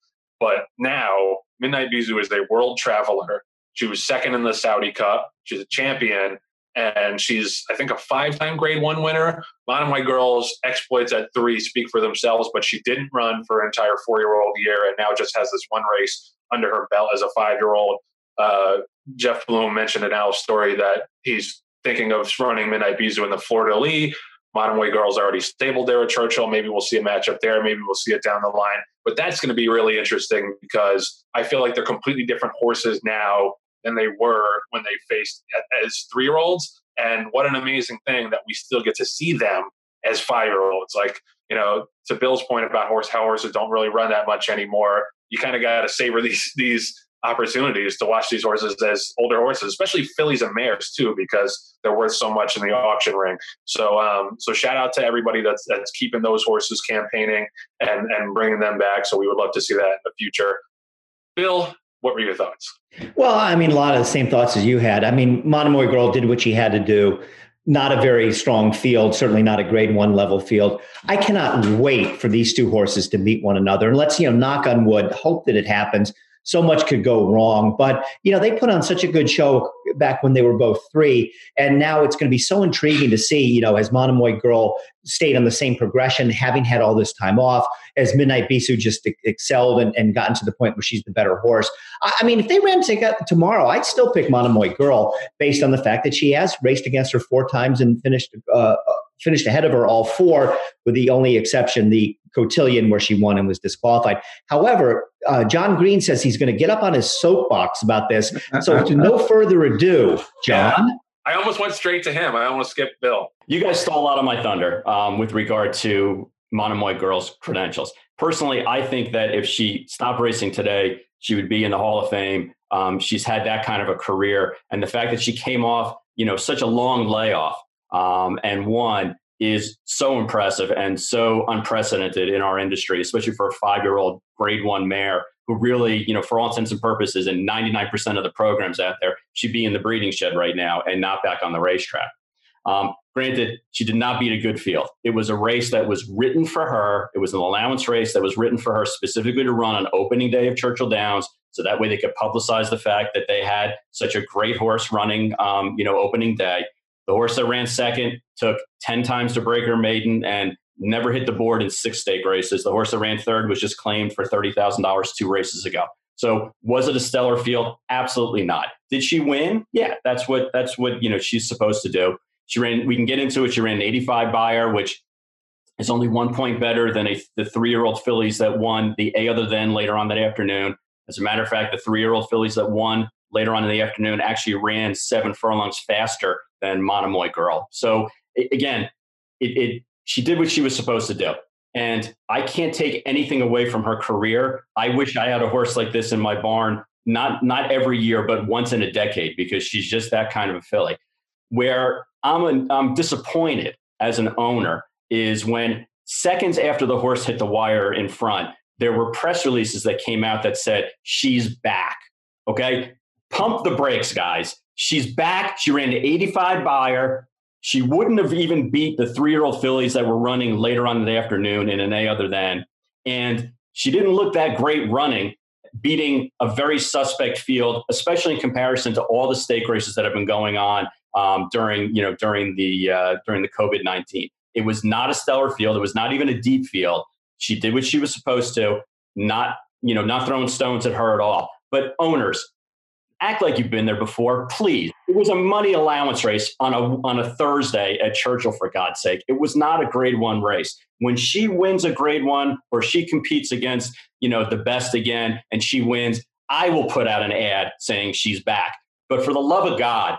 But now Midnight Bisou is a world traveler. She was second in the Saudi Cup. She's a champion. And she's, I think, a five-time grade one winner. Monomoy Girls' exploits at three speak for themselves, but she didn't run for an entire four-year-old year and now just has this one race under her belt as a five-year-old. Uh, Jeff Bloom mentioned in Al's story that he's thinking of running Midnight Bisou in the Fleur-de-Lis. Monomoy Girls already stabled there at Churchill. Maybe we'll see a matchup there. Maybe we'll see it down the line. But that's going to be really interesting because I feel like they're completely different horses now than they were when they faced as three-year-olds. And what an amazing thing that we still get to see them as five-year-olds. Like, you know, to Bill's point about horse, how horses don't really run that much anymore. You kind of got to savor these these opportunities to watch these horses as older horses, especially fillies and mares too, because they're worth so much in the auction ring. So, um, so shout out to everybody that's that's keeping those horses campaigning and and bringing them back. So we would love to see that in the future. Bill, what were your thoughts? Well, I mean, a lot of the same thoughts as you had. I mean, Monomoy Girl did what she had to do. Not a very strong field, certainly not a grade one level field. I cannot wait for these two horses to meet one another. And let's, you know, knock on wood, hope that it happens. So much could go wrong. But, you know, they put on such a good show back when they were both three. And now it's going to be so intriguing to see, you know, has Monomoy Girl stayed on the same progression, having had all this time off, as Midnight Bisou just excelled and, and gotten to the point where she's the better horse. I, I mean, if they ran to, tomorrow, I'd still pick Monomoy Girl based on the fact that she has raced against her four times and finished uh, finished ahead of her all four, with the only exception, the Cotillion, where she won and was disqualified. However, uh, John Green says he's going to get up on his soapbox about this. So to no further ado, John. Yeah, I almost went straight to him. I almost skipped Bill. You guys stole a lot of my thunder um, with regard to Monomoy Girl's credentials. Personally, I think that if she stopped racing today, she would be in the Hall of Fame. Um, she's had that kind of a career. And the fact that she came off, you know, such a long layoff um, and won is so impressive and so unprecedented in our industry, especially for a five-year-old grade one mare who really, you know, for all intents and purposes, and ninety-nine percent of the programs out there, she'd be in the breeding shed right now and not back on the racetrack. Um, granted, she did not beat a good field. It was a race that was written for her. It was an allowance race that was written for her specifically to run on opening day of Churchill Downs. So that way they could publicize the fact that they had such a great horse running, um, you know, opening day. The horse that ran second took ten times to break her maiden and never hit the board in six stake races. The horse that ran third was just claimed for thirty thousand dollars two races ago. So was it a stellar field? Absolutely not. Did she win? Yeah, that's what that's what you know she's supposed to do. She ran. We can get into it. She ran an eighty-five Beyer, which is only one point better than a, the three-year-old fillies that won the A Other Than later on that afternoon. As a matter of fact, the three-year-old fillies that won later on in the afternoon actually ran seven furlongs faster than Monomoy Girl. So again, it, it she did what she was supposed to do. And I can't take anything away from her career. I wish I had a horse like this in my barn, not not every year, but once in a decade, because she's just that kind of a filly. Where I'm, a, I'm disappointed as an owner is when seconds after the horse hit the wire in front, there were press releases that came out that said, she's back. Okay? Pump the brakes, guys. She's back. She ran the eighty-five Beyer. She wouldn't have even beat the three-year-old fillies that were running later on in the afternoon in an A Other Than. And she didn't look that great running, beating a very suspect field, especially in comparison to all the stake races that have been going on um, during, you know, during the uh, during the COVID nineteen. It was not a stellar field. It was not even a deep field. She did what she was supposed to, not, you know, not throwing stones at her at all. But owners, act like you've been there before, please. It was a money allowance race on a on a Thursday at Churchill, for God's sake. It was not a grade one race. When she wins a grade one or she competes against, you know, the best again and she wins, I will put out an ad saying she's back. But for the love of God,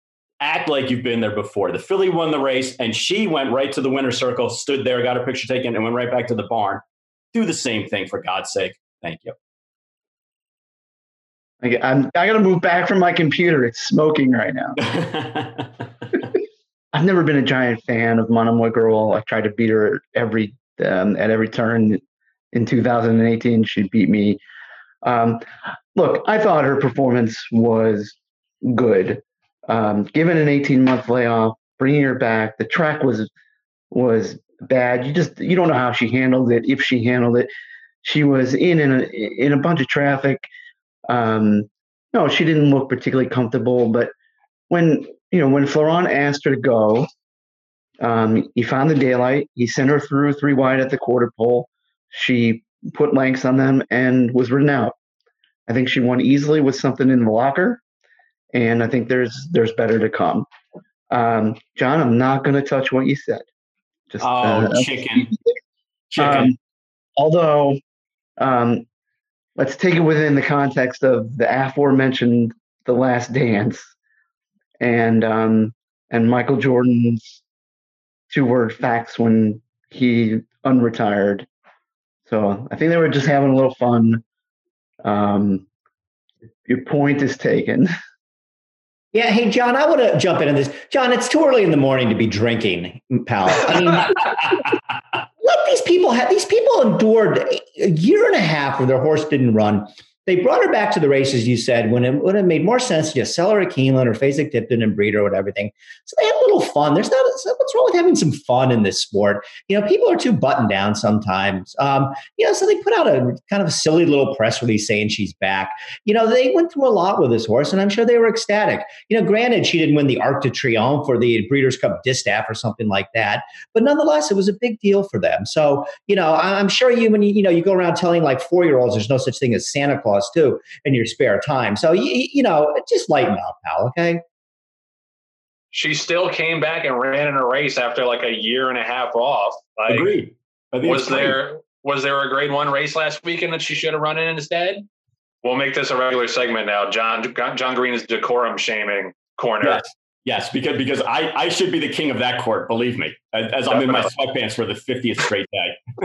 act like you've been there before. The filly won the race and she went right to the winner's circle, stood there, got her picture taken, and went right back to the barn. Do the same thing, for God's sake. Thank you. I'm, I got to move back from my computer. It's smoking right now. I've never been a giant fan of Monomoy Girl. I tried to beat her every um, at every turn. In two thousand eighteen, she beat me. Um, look, I thought her performance was good. Um, given an eighteen-month layoff, bringing her back, the track was was bad. You just you don't know how she handled it, if she handled it. she was in in a, in a bunch of traffic. Um, no, she didn't look particularly comfortable. But when you know when Florent asked her to go, um, he found the daylight. He sent her through three wide at the quarter pole. She put lengths on them and was ridden out. I think she won easily with something in the locker, and I think there's there's better to come. Um, John, I'm not going to touch what you said. Just, oh, uh, chicken. Chicken. Um, although, um, let's take it within the context of the aforementioned The Last Dance and um, and Michael Jordan's two-word facts when he unretired. So I think they were just having a little fun. Um, your point is taken. Yeah. Hey, John, I want to jump into this. John, it's too early in the morning to be drinking, pal. I mean, let these people have, these people endured a year and a half where their horse didn't run. They brought her back to the races, you said, when it would have made more sense to just sell her a Keeneland or Fasig-Tipton and breed her with everything. So they had a little fun. There's not, what's wrong with having some fun in this sport? You know, people are too buttoned down sometimes. Um, you know, so they put out a kind of a silly little press release saying she's back. You know, they went through a lot with this horse, and I'm sure they were ecstatic. You know, granted, she didn't win the Arc de Triomphe or the Breeders' Cup Distaff or something like that, but nonetheless, it was a big deal for them. So, you know, I'm sure you, when you, you know, you go around telling like four-year-olds there's no such thing as Santa Claus too, in your spare time. So, you, you know, just lighten up, pal, okay? She still came back and ran in a race after like a year and a half off. Like, Agreed. Was there, was there a grade one race last weekend that she should have run in instead? We'll make this a regular segment now. John John Green is decorum shaming corner. Yes, yes, because because I, I should be the king of that court, believe me, as, as I'm in my sweatpants for the fiftieth straight day.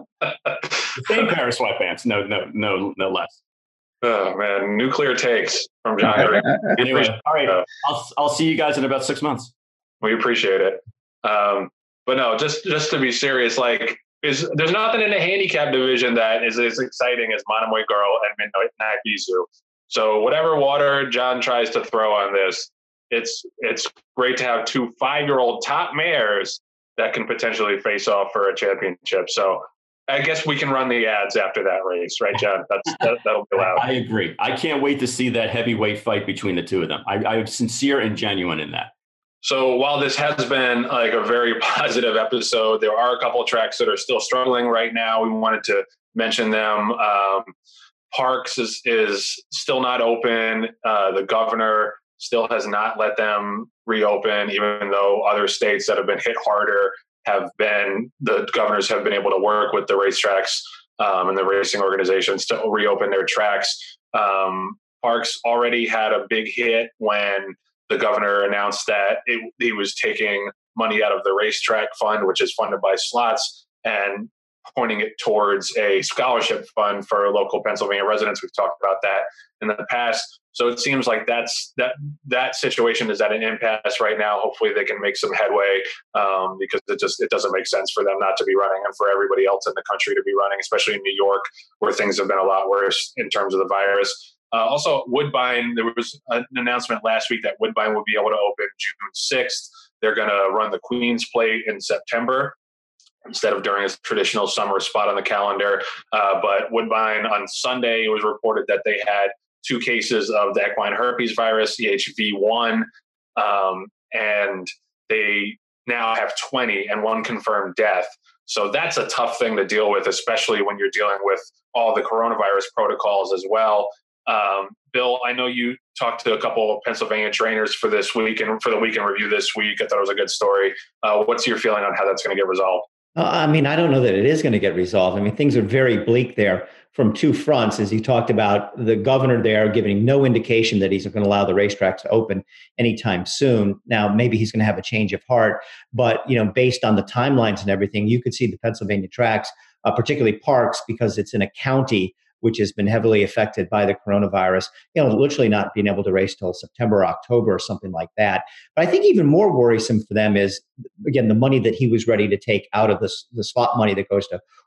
The same pair of sweatpants, no, no, no, no less. Oh man, nuclear takes from John Green. Anyway, all right, uh, I'll I'll see you guys in about six months. We appreciate it. Um, but no, just just to be serious, like is there's nothing in the handicap division that is as exciting as Monomoy Girl and Midnight Bizu. So whatever water John tries to throw on this, it's it's great to have two five-year-old top mares that can potentially face off for a championship. So I guess we can run the ads after that race, right, John? That's that, that'll be loud. I agree. I can't wait to see that heavyweight fight between the two of them. I, I'm sincere and genuine in that. So while this has been like a very positive episode, there are a couple of tracks that are still struggling right now. We wanted to mention them. Um, Parx is is still not open. Uh, the governor still has not let them reopen, even though other states that have been hit harder have been, the governors have been able to work with the racetracks um, and the racing organizations to reopen their tracks. Um, Parx already had a big hit when the governor announced that it, he was taking money out of the racetrack fund, which is funded by slots, and pointing it towards a scholarship fund for local Pennsylvania residents. We've talked about that in the past. So it seems like that's that that situation is at an impasse right now. Hopefully they can make some headway um, because it just it doesn't make sense for them not to be running and for everybody else in the country to be running, especially in New York where things have been a lot worse in terms of the virus. Uh, also, Woodbine, there was an announcement last week that Woodbine would be able to open June sixth. They're going to run the Queen's Plate in September instead of during a traditional summer spot on the calendar. Uh, but Woodbine on Sunday, it was reported that they had two cases of the equine herpes virus, E H V one, um, and they now have twenty and one confirmed death. So that's a tough thing to deal with, especially when you're dealing with all the coronavirus protocols as well. Um, Bill, I know you talked to a couple of Pennsylvania trainers for this week and for the weekend review this week. I thought it was a good story. Uh, what's your feeling on how that's going to get resolved? Uh, I mean, I don't know that it is going to get resolved. I mean, things are very bleak there from two fronts, as you talked about, the governor there giving no indication that he's going to allow the racetracks to open anytime soon. Now, maybe he's going to have a change of heart, but, you know, based on the timelines and everything, you could see the Pennsylvania tracks, uh, particularly Parx, because it's in a county which has been heavily affected by the coronavirus, you know, literally not being able to race till September, October, or something like that. But I think even more worrisome for them is, again, the money that he was ready to take out of this, the spot money that goes to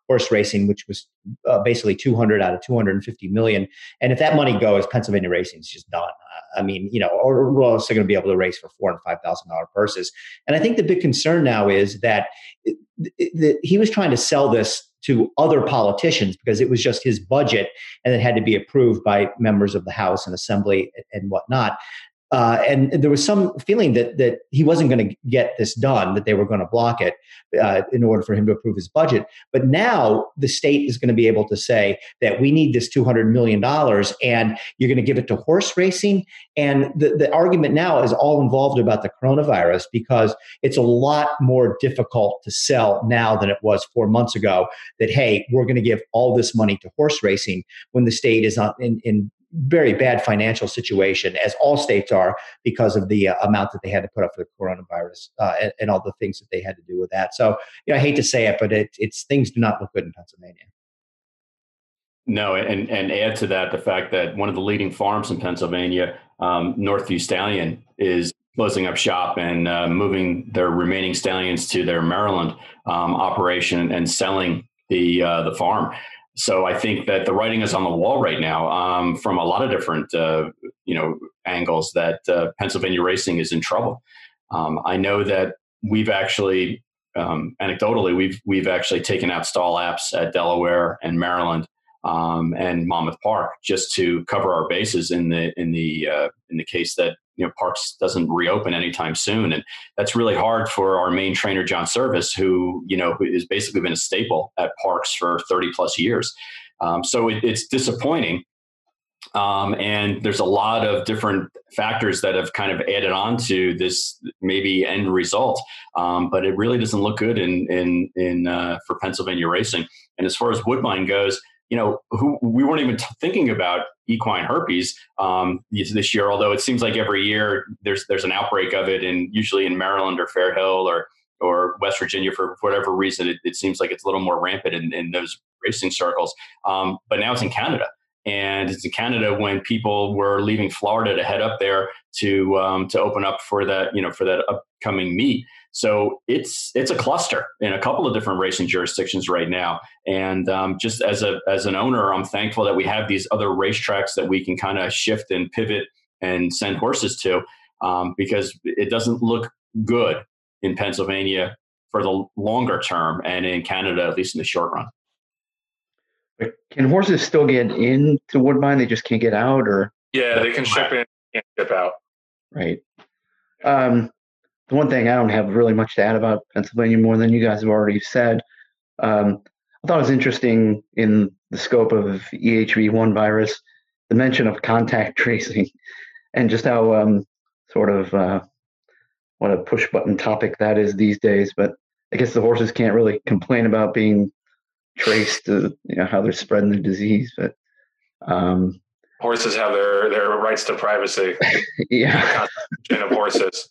horse racing, which was uh, basically two hundred out of two hundred fifty million. And if that money goes, Pennsylvania racing is just done. Uh, I mean, you know, or we're also going to be able to race for four and five thousand dollar purses. And I think the big concern now is that it, it, it, he was trying to sell this to other politicians because it was just his budget and it had to be approved by members of the House and Assembly and whatnot. Uh, and there was some feeling that that he wasn't going to get this done, that they were going to block it uh, in order for him to approve his budget. But now the state is going to be able to say that we need this two hundred million dollars and you're going to give it to horse racing. And the, the argument now is all involved about the coronavirus because it's a lot more difficult to sell now than it was four months ago that, hey, we're going to give all this money to horse racing when the state is on, in, in very bad financial situation, as all states are, because of the uh, amount that they had to put up for the coronavirus uh, and, and all the things that they had to do with that. So, you know, I hate to say it, but it, it's things do not look good in Pennsylvania. No, and and add to that the fact that one of the leading farms in Pennsylvania, um, Northview Stallion, is closing up shop and uh, moving their remaining stallions to their Maryland um, operation and selling the uh, the farm. So I think that the writing is on the wall right now um, from a lot of different, uh, you know, angles that uh, Pennsylvania racing is in trouble. Um, I know that we've actually, um, anecdotally, we've we've actually taken out stall apps at Delaware and Maryland um, and Monmouth Park just to cover our bases in the in the uh, in the case that, you know, Parks doesn't reopen anytime soon. And that's really hard for our main trainer, John Service, who, you know, who has basically been a staple at Parks for thirty plus years. Um, so it, it's disappointing. Um, and there's a lot of different factors that have kind of added on to this maybe end result. Um, but it really doesn't look good in, in, in, uh, for Pennsylvania racing. And as far as Woodbine goes, you know, who we weren't even t- thinking about equine herpes um, this year, although it seems like every year there's there's an outbreak of it, and usually in Maryland or Fair Hill or or West Virginia for whatever reason, it, it seems like it's a little more rampant in, in those racing circles. Um, but now it's in Canada, and it's in Canada when people were leaving Florida to head up there to um, to open up for that, you know, for that upcoming meet. So it's it's a cluster in a couple of different racing jurisdictions right now. And um, just as a as an owner, I'm thankful that we have these other racetracks that we can kind of shift and pivot and send horses to, um, because it doesn't look good in Pennsylvania for the longer term, and in Canada, at least in the short run. But can horses still get into Woodbine? They just can't get out, or yeah, they can ship in, can't ship out. Right. Um, The one thing I don't have really much to add about Pennsylvania more than you guys have already said. Um, I thought it was interesting in the scope of E H V one virus, the mention of contact tracing and just how um, sort of uh, what a push button topic that is these days. But I guess the horses can't really complain about being traced to, you know, how they're spreading the disease. But um, horses have their, their rights to privacy. Yeah. Of horses.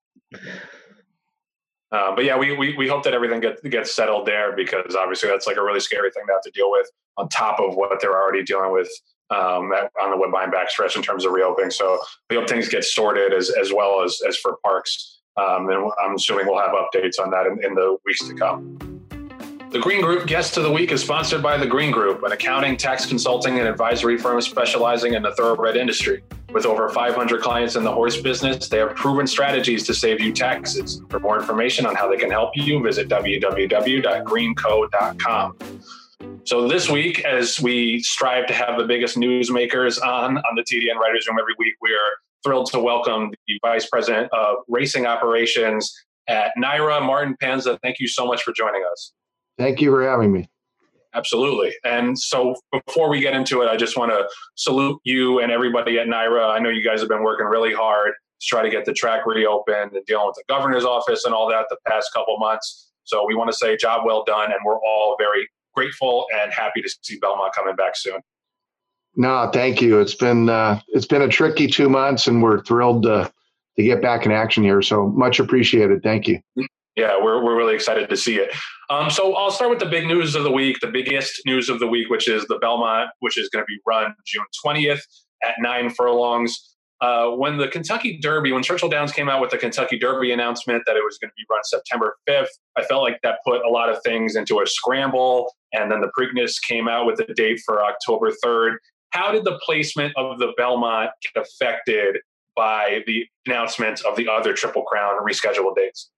Uh, but yeah, we, we we hope that everything gets gets settled there, because obviously that's like a really scary thing to have to deal with on top of what they're already dealing with um, at, on the Woodbine backstretch in terms of reopening. So we hope things get sorted as as well as as for Parks, um, and I'm assuming we'll have updates on that in, in the weeks to come. The Green Group Guest of the Week is sponsored by The Green Group, an accounting, tax consulting, and advisory firm specializing in the thoroughbred industry. With over five hundred clients in the horse business, they have proven strategies to save you taxes. For more information on how they can help you, visit w w w dot green co dot com. So this week, as we strive to have the biggest newsmakers on, on the T D N Writers Room every week, we are thrilled to welcome the Vice President of Racing Operations at NYRA, Martin Panza. Thank you so much for joining us. Thank you for having me. Absolutely. And so before we get into it, I just want to salute you and everybody at NYRA. I know you guys have been working really hard to try to get the track reopened and dealing with the governor's office and all that the past couple months. So we want to say job well done, and we're all very grateful and happy to see Belmont coming back soon. No, thank you. It's been uh, it's been a tricky two months, and we're thrilled to to get back in action here. So much appreciated. Thank you. Yeah, we're we're really excited to see it. Um, so I'll start with the big news of the week, the biggest news of the week, which is the Belmont, which is going to be run June twentieth at nine furlongs. Uh, when the Kentucky Derby, when Churchill Downs came out with the Kentucky Derby announcement that it was going to be run September fifth, I felt like that put a lot of things into a scramble. And then the Preakness came out with a date for October third. How did the placement of the Belmont get affected by the announcement of the other Triple Crown rescheduled dates?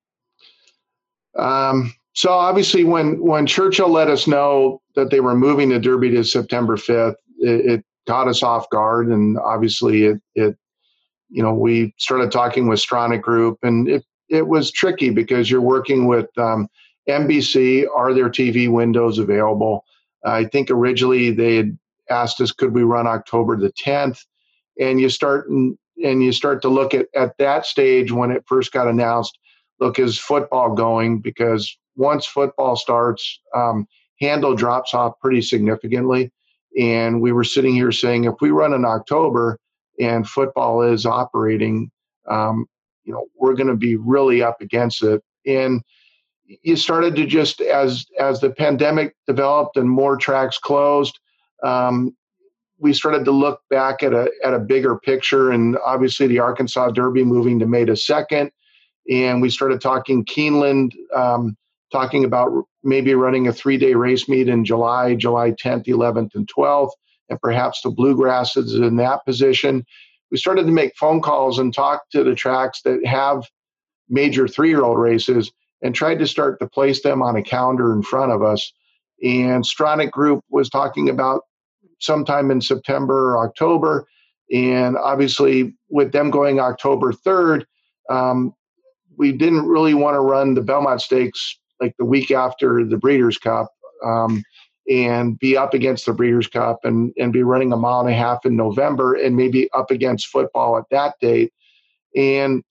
Um, so obviously when, when Churchill let us know that they were moving the Derby to September fifth, it, it caught us off guard. And obviously it, it, you know, we started talking with Stronach Group, and it, it was tricky because you're working with um, N B C. Are there T V windows available? I think originally they had asked us, could we run October the tenth? And you start and, and you start to look at, at that stage when it first got announced, look, is football going? Because once football starts, um, handle drops off pretty significantly. And we were sitting here saying, if we run in October and football is operating, um, you know, we're going to be really up against it. And you started to just, as as the pandemic developed and more tracks closed, um, we started to look back at a at a bigger picture. And obviously the Arkansas Derby moving to May the second. And we started talking Keeneland, um, talking about maybe running a three-day race meet in July, July tenth, eleventh, and twelfth. And perhaps the Bluegrass is in that position. We started to make phone calls and talk to the tracks that have major three-year-old races and tried to start to place them on a calendar in front of us. And Stronach Group was talking about sometime in September or October. And obviously with them going October third, um, we didn't really want to run the Belmont Stakes like the week after the Breeders' Cup. Um, and be up against the Breeders' Cup and, and be running a mile and a half in November and maybe up against football at that date. And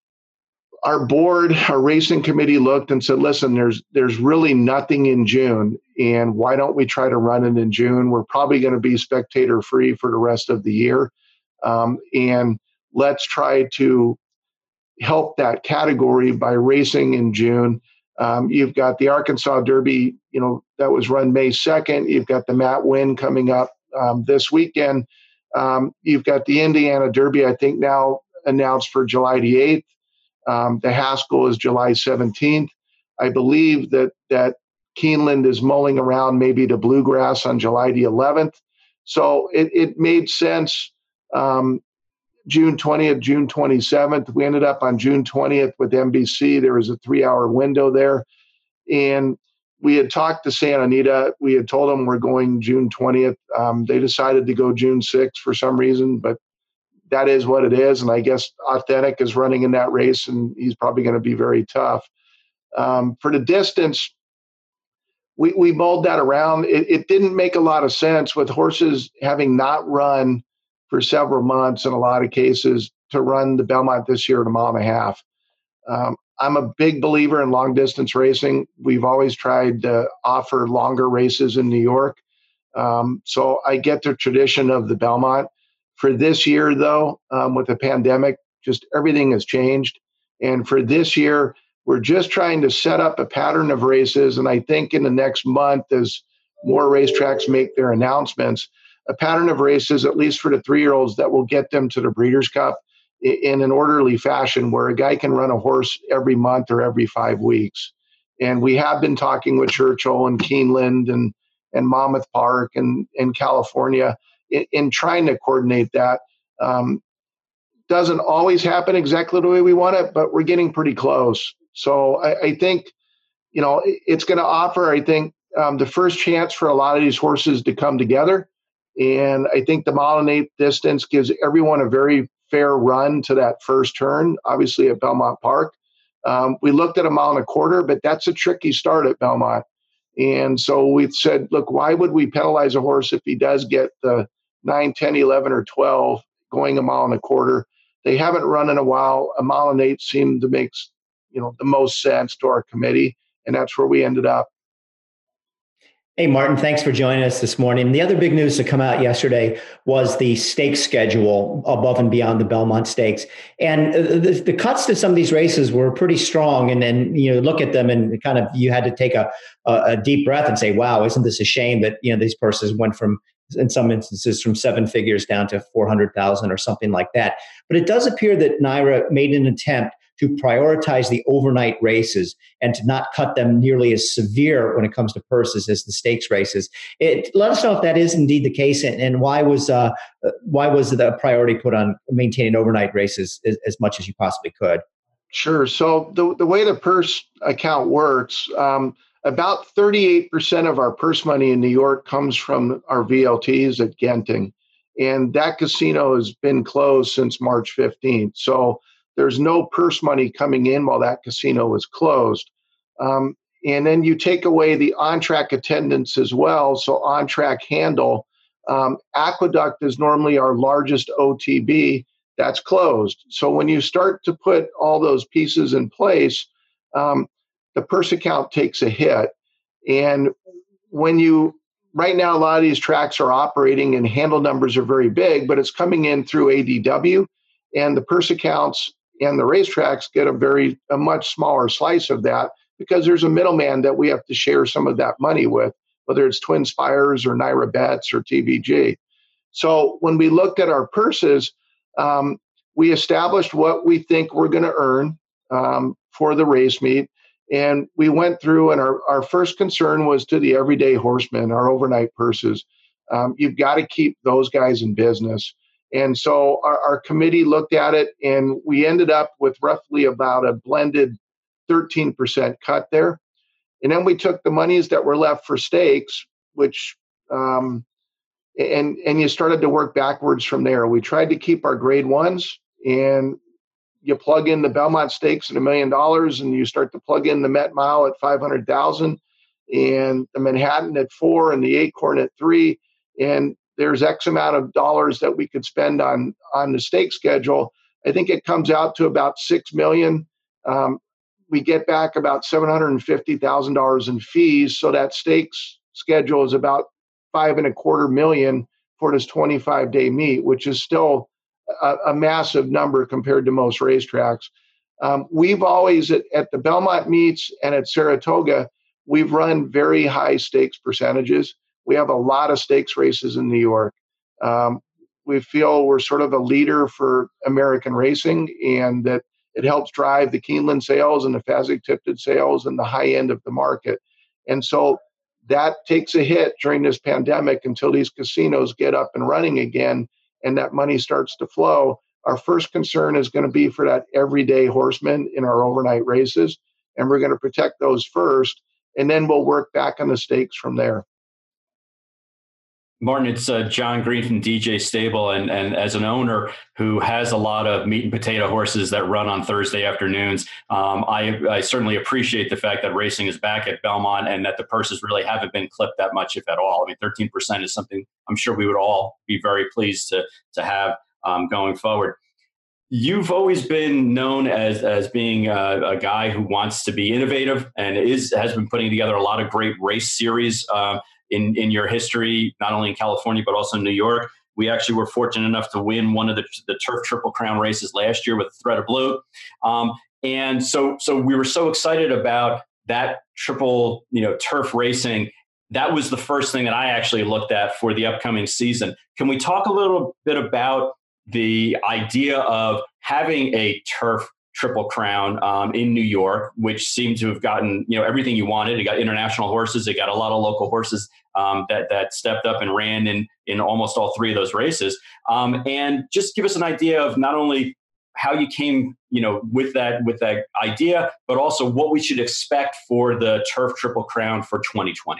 our board, our racing committee looked and said, listen, there's there's really nothing in June. And why don't we try to run it in June? We're probably going to be spectator free for the rest of the year. Um, and let's try to help that category by racing in June. Um, you've got the Arkansas Derby, you know, that was run May second. You've got the Matt Winn coming up um, this weekend. Um, you've got the Indiana Derby, I think now announced for July the eighth. Um, the Haskell is July seventeenth. I believe that that Keeneland is mulling around maybe the Bluegrass on July the eleventh. So it, it made sense. Um, June twentieth, June twenty-seventh. We ended up on June twentieth with N B C. There was a three-hour window there. And we had talked to Santa Anita. We had told them we're going June twentieth. Um, they decided to go June sixth for some reason, but that is what it is. And I guess Authentic is running in that race, and he's probably going to be very tough. Um, for the distance, we, we mulled that around. It, it didn't make a lot of sense with horses having not run for several months in a lot of cases to run the Belmont this year at a mile and a half. Um, I'm a big believer in long distance racing. We've always tried to offer longer races in New York. Um, so I get the tradition of the Belmont. For this year, though, um, with the pandemic, just everything has changed. And for this year, we're just trying to set up a pattern of races. And I think in the next month, as more racetracks make their announcements, a pattern of races, at least for the three-year-olds, that will get them to the Breeders' Cup in an orderly fashion where a guy can run a horse every month or every five weeks. And we have been talking with Churchill and Keeneland and, and Monmouth Park and, and California in, in trying to coordinate that. Um, doesn't always happen exactly the way we want it, but we're getting pretty close. So I, I think, you know, it's going to offer, I think, um, the first chance for a lot of these horses to come together. And I think the mile and eighth distance gives everyone a very fair run to that first turn, obviously at Belmont Park. Um, we looked at a mile and a quarter, but that's a tricky start at Belmont. And so we said, look, why would we penalize a horse if he does get the nine, ten, eleven, or twelve going a mile and a quarter? They haven't run in a while. A mile and eight seemed to make, you know, the most sense to our committee, and that's where we ended up. Hey, Martin, thanks for joining us this morning. The other big news to come out yesterday was the stakes schedule above and beyond the Belmont Stakes. And the, the cuts to some of these races were pretty strong. And then, you know, look at them and kind of, you had to take a, a, a deep breath and say, wow, isn't this a shame that, you know, these horses went from in some instances from seven figures down to four hundred thousand or something like that. But it does appear that NYRA made an attempt to prioritize the overnight races and to not cut them nearly as severe when it comes to purses as the stakes races. It, let us know if that is indeed the case, and, and why was uh, why was the priority put on maintaining overnight races as, as much as you possibly could? Sure. So the the way the purse account works, um, about thirty-eight percent of our purse money in New York comes from our V L Ts at Genting, and that casino has been closed since March fifteenth. So there's no purse money coming in while that casino is closed. Um, and then you take away the on-track attendance as well, so on-track handle. Um, Aqueduct is normally our largest O T B. That's closed. So when you start to put all those pieces in place, um, the purse account takes a hit. And when you, right now, a lot of these tracks are operating and handle numbers are very big, but it's coming in through A D W, and the purse accounts and the racetracks get a very, a much smaller slice of that because there's a middleman that we have to share some of that money with, whether it's Twin Spires or NYRA Bets or T V G. So when we looked at our purses, um, we established what we think we're going to earn um, for the race meet. And we went through, and our, our first concern was to the everyday horsemen, our overnight purses. Um, you've got to keep those guys in business. And so our, our committee looked at it, and we ended up with roughly about a blended thirteen percent cut there. And then we took the monies that were left for stakes, which, um, and, and you started to work backwards from there. We tried to keep our grade ones, and you plug in the Belmont Stakes at a million dollars, and you start to plug in the Met Mile at five hundred thousand, and the Manhattan at four, and the Acorn at three, and there's X amount of dollars that we could spend on on the stake schedule. I think it comes out to about six million. Um, we get back about seven hundred fifty thousand dollars in fees, so that stakes schedule is about five and a quarter million for this twenty-five day meet, which is still a, a massive number compared to most racetracks. Um, we've always, at, at the Belmont meets and at Saratoga, we've run very high stakes percentages. We have a lot of stakes races in New York. Um, we feel we're sort of a leader for American racing, and that it helps drive the Keeneland sales and the Fasig-Tipton sales and the high end of the market. And so that takes a hit during this pandemic until these casinos get up and running again and that money starts to flow. Our first concern is going to be for that everyday horseman in our overnight races, and we're going to protect those first, and then we'll work back on the stakes from there. Martin, it's uh, John Green from D J Stable, and, and as an owner who has a lot of meat and potato horses that run on Thursday afternoons, um, I, I certainly appreciate the fact that racing is back at Belmont and that the purses really haven't been clipped that much, if at all. I mean, thirteen percent is something I'm sure we would all be very pleased to, to have um, going forward. You've always been known as as being a, a guy who wants to be innovative and is has been putting together a lot of great race series uh, in in your history, not only in California but also in New York. We actually were fortunate enough to win one of the, the Turf Triple Crown races last year with Thread of Blue, um, and so so we were so excited about that triple you know turf racing. That was the first thing that I actually looked at for the upcoming season. Can we talk a little bit about the idea of having a turf triple crown um, in New York, which seemed to have gotten you know everything you wanted? It got international horses, it got a lot of local horses um, that that stepped up and ran in in almost all three of those races. Um, and just give us an idea of not only how you came you know with that with that idea, but also what we should expect for the Turf Triple Crown for twenty twenty.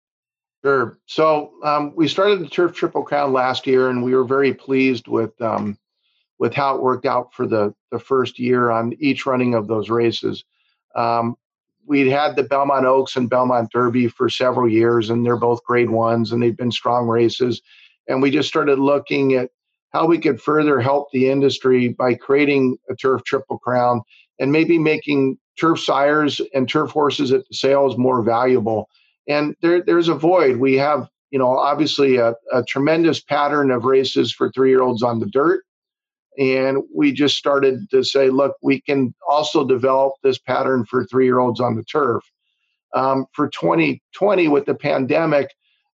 Sure. So um, we started the Turf Triple Crown last year, and we were very pleased with um, with how it worked out for the, the first year on each running of those races. Um, we'd had the Belmont Oaks and Belmont Derby for several years, and they're both grade ones, and they've been strong races. And we just started looking at how we could further help the industry by creating a Turf Triple Crown and maybe making turf sires and turf horses at the sales more valuable. And there, there's a void. We have, you know, obviously a, a tremendous pattern of races for three-year-olds on the dirt. And we just started to say, look, we can also develop this pattern for three-year-olds on the turf. Um, for twenty twenty, with the pandemic,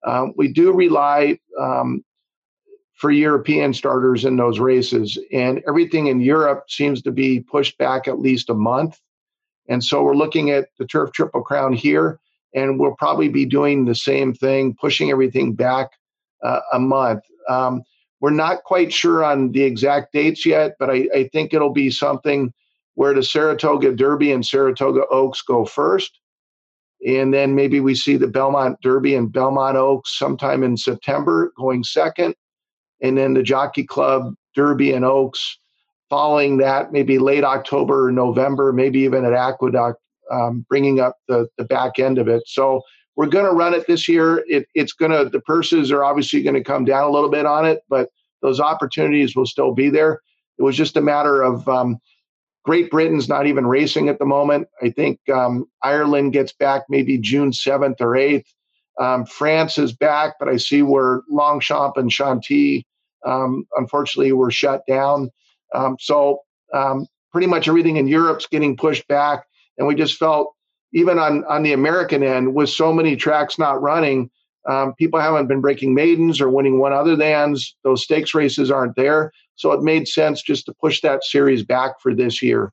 Um, we do rely um, for European starters in those races, and everything in Europe seems to be pushed back at least a month. And so we're looking at the Turf Triple Crown here, and we'll probably be doing the same thing, pushing everything back uh, a month. Um, we're not quite sure on the exact dates yet, but I, I think it'll be something where the Saratoga Derby and Saratoga Oaks go first. And then maybe we see the Belmont Derby and Belmont Oaks sometime in September going second. And then the Jockey Club Derby and Oaks following that, maybe late October or November, maybe even at Aqueduct, um, bringing up the, the back end of it. So we're going to run it this year. It, it's going to, the purses are obviously going to come down a little bit on it, but those opportunities will still be there. It was just a matter of um, Great Britain's not even racing at the moment. I think um, Ireland gets back maybe June seventh or eighth. Um, France is back, but I see where Longchamp and Chantilly, um, unfortunately, were shut down. Um, so um, pretty much everything in Europe's getting pushed back. And we just felt, even on, on the American end, with so many tracks not running, um, people haven't been breaking maidens or winning one other thans. Those stakes races aren't there. So it made sense just to push that series back for this year.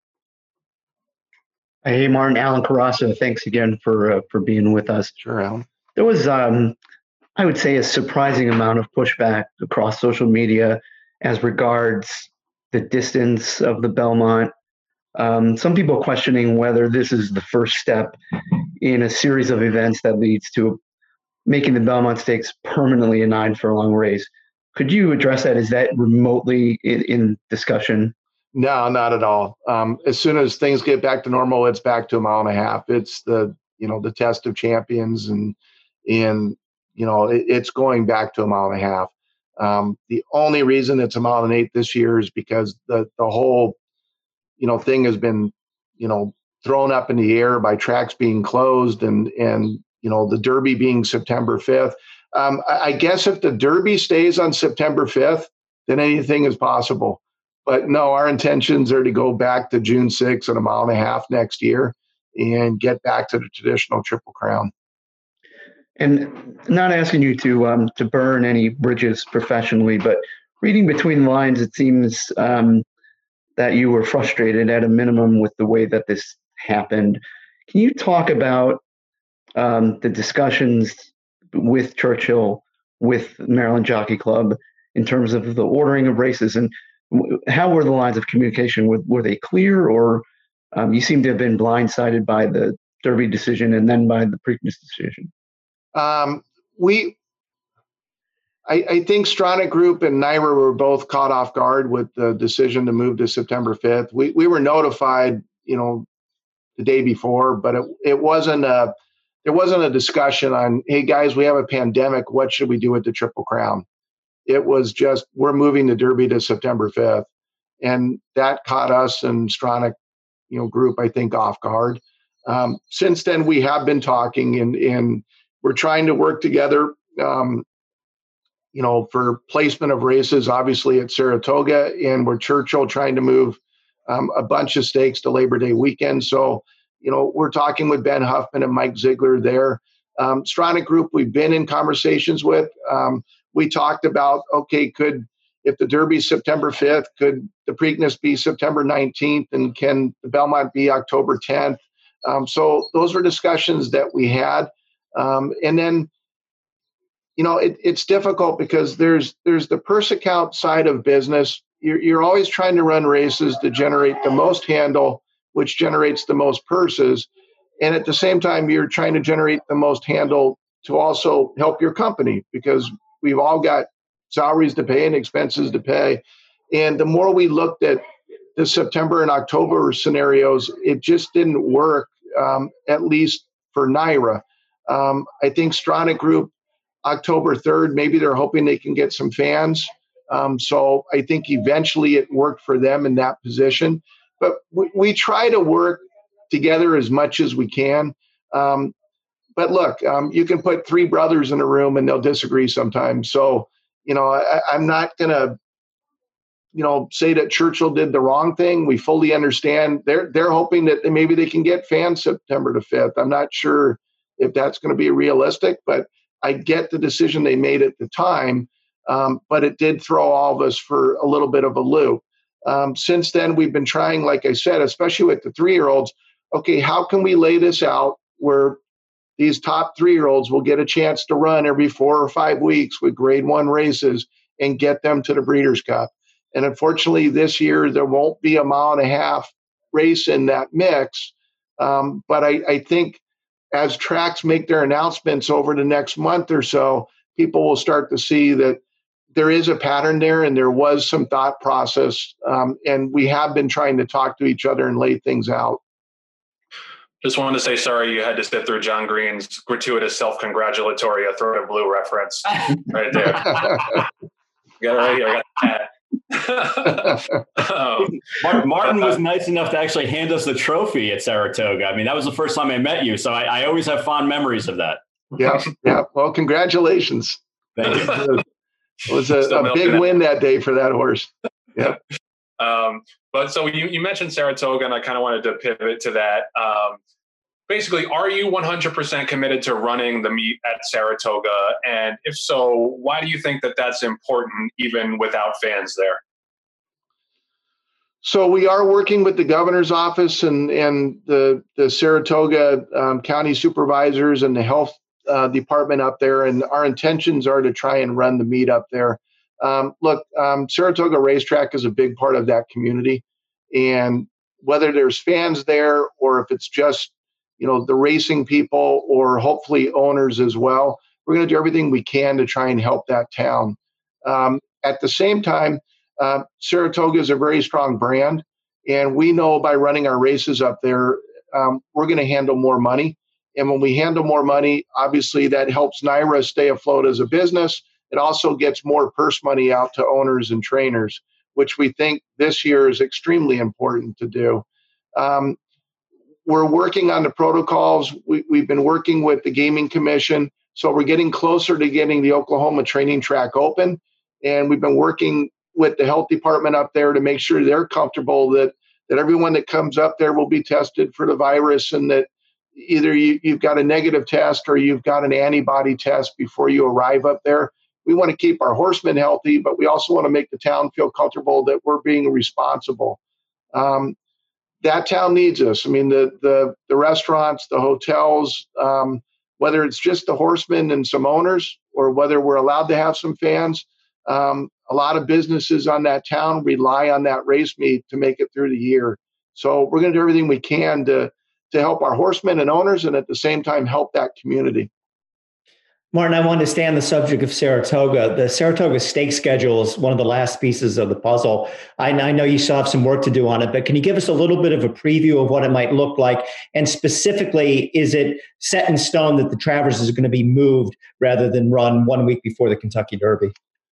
Hey, Martin, Alan Carasso, thanks again for uh, for being with us. Sure, Alan. There was, um, I would say, a surprising amount of pushback across social media as regards the distance of the Belmont. Um, some people questioning whether this is the first step in a series of events that leads to making the Belmont Stakes permanently a nine furlong race. Could you address that? Is that remotely in, in discussion? No, not at all. Um, as soon as things get back to normal, it's back to a mile and a half. It's the, you know, the test of champions, and, and, you know, it, it's going back to a mile and a half. Um, the only reason it's a mile and eight this year is because the, the whole, you know, thing has been, you know, thrown up in the air by tracks being closed, and, and, you know, the Derby being September fifth. Um, I, I guess if the Derby stays on September fifth, then anything is possible. But no, our intentions are to go back to June sixth and a mile and a half next year and get back to the traditional Triple Crown. And not asking you to um, to burn any bridges professionally, but reading between the lines, it seems um, that you were frustrated at a minimum with the way that this happened. Can you talk about um, the discussions with Churchill, with Maryland Jockey Club, in terms of the ordering of races, and how were the lines of communication? Were, were they clear, or um, you seem to have been blindsided by the Derby decision and then by the Preakness decision? Um, we, I, I think Stronach Group and NYRA were both caught off guard with the decision to move to September fifth. We we were notified, you know, the day before, but it it wasn't a there wasn't a discussion on, hey guys, we have a pandemic. What should we do with the Triple Crown? It was just, we're moving the Derby to September fifth, and that caught us and Stronach, you know, Group, I think, off guard. Um, since then, we have been talking, and and we're trying to work together, um, you know, for placement of races, obviously at Saratoga, and we're Churchill trying to move um, a bunch of stakes to Labor Day weekend. So, you know, we're talking with Ben Huffman and Mike Ziegler there. Um, Stronach Group, we've been in conversations with. Um, we talked about, okay, could, if the Derby's September fifth, could the Preakness be September nineteenth, and can the Belmont be October tenth? Um, so those were discussions that we had. Um, and then, you know, it, it's difficult because there's there's the purse account side of business. You're, you're always trying to run races to generate the most handle, which generates the most purses. And at the same time, you're trying to generate the most handle to also help your company, because we've all got salaries to pay and expenses to pay. And the more we looked at the September and October scenarios, it just didn't work, um, at least for NYRA. Um, I think Stronach Group, October third, maybe they're hoping they can get some fans. Um, so I think eventually it worked for them in that position. But we, we try to work together as much as we can. Um, but look, um, you can put three brothers in a room and they'll disagree sometimes. So, you know, I, I'm not going to, you know, say that Churchill did the wrong thing. We fully understand. They're they're hoping that maybe they can get fans September the fifth. I'm not sure if that's going to be realistic, but I get the decision they made at the time, um, but it did throw all of us for a little bit of a loop. Um, since then, we've been trying, like I said, especially with the three-year-olds, okay, how can we lay this out where these top three-year-olds will get a chance to run every four or five weeks with grade one races and get them to the Breeders' Cup. And unfortunately, this year, there won't be a mile and a half race in that mix. Um, but I, I think as tracks make their announcements over the next month or so, people will start to see that there is a pattern there and there was some thought process. Um, and we have been trying to talk to each other and lay things out. Just wanted to say sorry you had to sit through John Green's gratuitous self-congratulatory a throat of blue reference right there. Got it right here. I got that. um, Martin, Martin was nice enough to actually hand us the trophy at Saratoga. I mean, that was the first time I met you, so I, I always have fond memories of that. Yeah, yeah. Well, congratulations. Thank you. It was a, a big win that day for that horse. Yeah. Um, but so you, you mentioned Saratoga, and I kind of wanted to pivot to that. Um, basically, are you one hundred percent committed to running the meet at Saratoga? And if so, why do you think that that's important even without fans there? So we are working with the governor's office and, and the, the Saratoga um, county supervisors and the health uh, department up there. And our intentions are to try and run the meet up there. Um, look, um, Saratoga Racetrack is a big part of that community. And whether there's fans there or if it's just, you know, the racing people or hopefully owners as well, we're going to do everything we can to try and help that town. Um, at the same time, uh, Saratoga is a very strong brand. And we know by running our races up there, um, we're going to handle more money. And when we handle more money, obviously that helps NYRA stay afloat as a business. It also gets more purse money out to owners and trainers, which we think this year is extremely important to do. Um, we're working on the protocols. We, we've been working with the Gaming Commission. So we're getting closer to getting the Oklahoma training track open. And we've been working with the health department up there to make sure they're comfortable that, that everyone that comes up there will be tested for the virus and that either you, you've got a negative test or you've got an antibody test before you arrive up there. We want to keep our horsemen healthy, but we also want to make the town feel comfortable that we're being responsible. Um, that town needs us. I mean, the the the restaurants, the hotels, um, whether it's just the horsemen and some owners, or whether we're allowed to have some fans, um, a lot of businesses on that town rely on that race meet to make it through the year. So we're going to do everything we can to to help our horsemen and owners, and at the same time help that community. Martin, I want to stay on the subject of Saratoga. The Saratoga stake schedule is one of the last pieces of the puzzle. I, I know you still have some work to do on it, but can you give us a little bit of a preview of what it might look like? And specifically, is it set in stone that the Travers is going to be moved rather than run one week before the Kentucky Derby?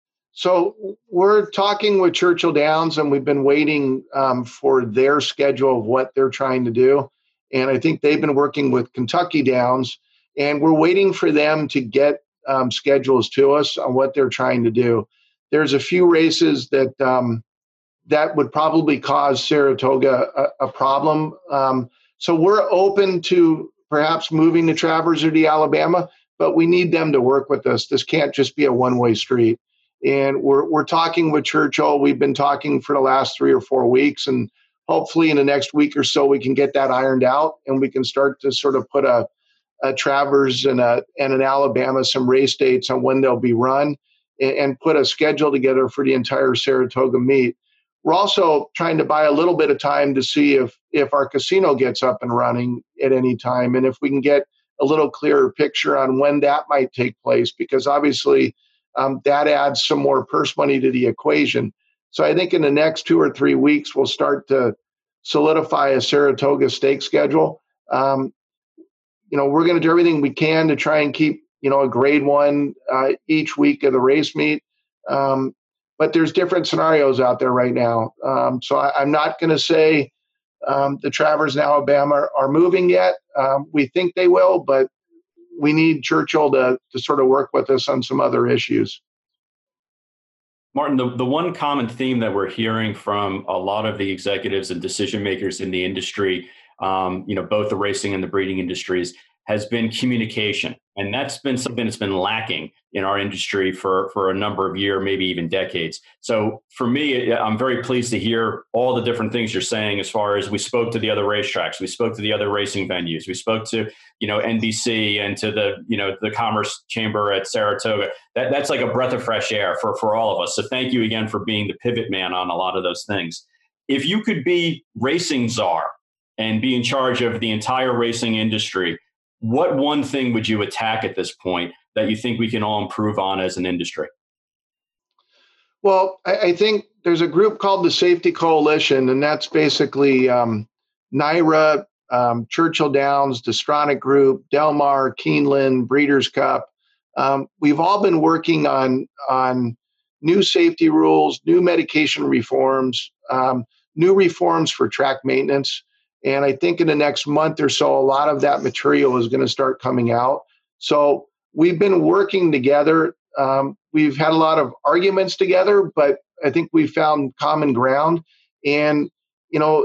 So we're talking with Churchill Downs, and we've been waiting um, for their schedule of what they're trying to do. And I think they've been working with Kentucky Downs, and we're waiting for them to get um, schedules to us on what they're trying to do. There's a few races that um, that would probably cause Saratoga a, a problem. Um, so we're open to perhaps moving the Travers or the Alabama, but we need them to work with us. This can't just be a one-way street. And we're we're talking with Churchill. We've been talking for the last three or four weeks, and hopefully in the next week or so we can get that ironed out, and we can start to sort of put a a Travers and, a, and an Alabama, some race dates on when they'll be run, and, and put a schedule together for the entire Saratoga meet. We're also trying to buy a little bit of time to see if, if our casino gets up and running at any time, and if we can get a little clearer picture on when that might take place, because obviously um, that adds some more purse money to the equation. So I think in the next two or three weeks, we'll start to solidify a Saratoga stake schedule. Um, You know, we're going to do everything we can to try and keep, you know, a grade one uh, each week of the race meet. Um, but there's different scenarios out there right now. Um, so I, I'm not going to say um, the Travers and Alabama are, are moving yet. Um, we think they will, but we need Churchill to, to sort of work with us on some other issues. Martin, the, the one common theme that we're hearing from a lot of the executives and decision makers in the industry, Um, you know, both the racing and the breeding industries, has been communication. And that's been something that's been lacking in our industry for, for a number of years, maybe even decades. So for me, I'm very pleased to hear all the different things you're saying as far as we spoke to the other racetracks, we spoke to the other racing venues, we spoke to, you know, N B C and to the, you know, the Commerce Chamber at Saratoga. That, that's like a breath of fresh air for, for all of us. So thank you again for being the pivot man on a lot of those things. If you could be racing czar and be in charge of the entire racing industry, what one thing would you attack at this point that you think we can all improve on as an industry? Well, I, I think there's a group called the Safety Coalition, and that's basically um, NYRA, um, Churchill Downs, Distronic Group, Del Mar, Keeneland, Breeders' Cup. Um, we've all been working on, on new safety rules, new medication reforms, um, new reforms for track maintenance. And I think in the next month or so, a lot of that material is going to start coming out. So we've been working together. Um, we've had a lot of arguments together, but I think we found common ground. And, you know,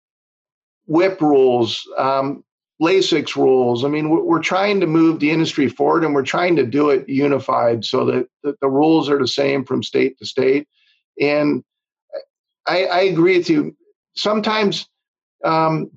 whip rules, um, LASIX rules. I mean, we're, we're trying to move the industry forward, and we're trying to do it unified so that, that the rules are the same from state to state. And I, I agree with you. Sometimes, Um,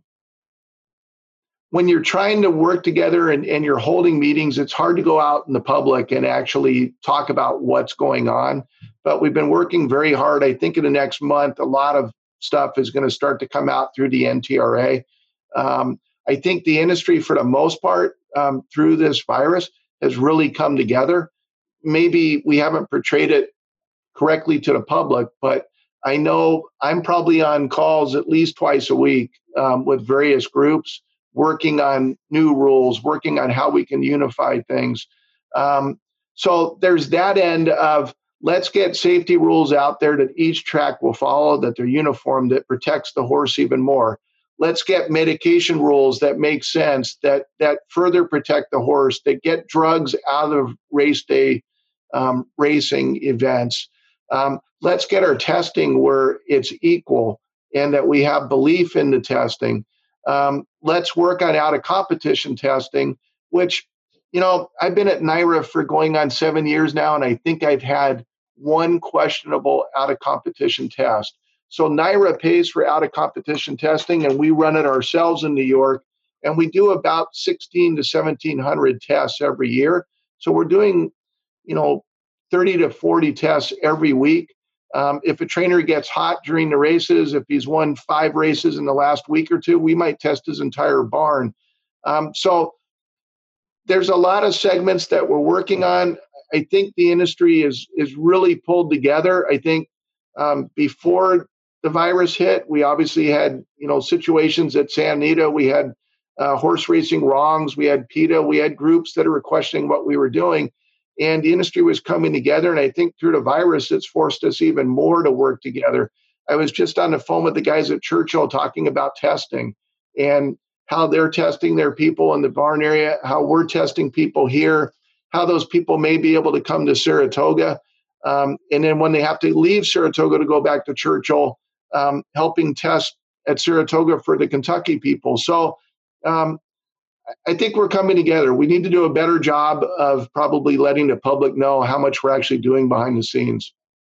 when you're trying to work together and, and you're holding meetings, it's hard to go out in the public and actually talk about what's going on. But we've been working very hard. I think in the next month, a lot of stuff is going to start to come out through the N T R A. Um, I think the industry, for the most part, um, through this virus, has really come together. Maybe we haven't portrayed it correctly to the public, but I know I'm probably on calls at least twice a week um, with various groups, working on new rules, working on how we can unify things. Um, so there's that end of let's get safety rules out there that each track will follow, that they're uniform, that protects the horse even more. Let's get medication rules that make sense, that that further protect the horse, that get drugs out of race day um, racing events. Um, let's get our testing where it's equal and that we have belief in the testing. Um, let's work on out of competition testing, which, you know, I've been at NYRA for going on seven years now, and I think I've had one questionable out of competition test. So NYRA pays for out of competition testing, and we run it ourselves in New York, and we do about sixteen to seventeen hundred tests every year. So we're doing, you know, thirty to forty tests every week. Um, if a trainer gets hot during the races, if he's won five races in the last week or two, we might test his entire barn. Um, so there's a lot of segments that we're working on. I think the industry is is really pulled together. I think um, before the virus hit, we obviously had, you know, situations at Santa Anita. We had uh, horse racing wrongs. We had PETA. We had groups that were questioning what we were doing. And the industry was coming together. And I think through the virus, it's forced us even more to work together. I was just on the phone with the guys at Churchill talking about testing and how they're testing their people in the barn area, how we're testing people here, how those people may be able to come to Saratoga. Um, and then when they have to leave Saratoga to go back to Churchill, um, helping test at Saratoga for the Kentucky people. So um, I think we're coming together. We need to do a better job of probably letting the public know how much we're actually doing behind the scenes.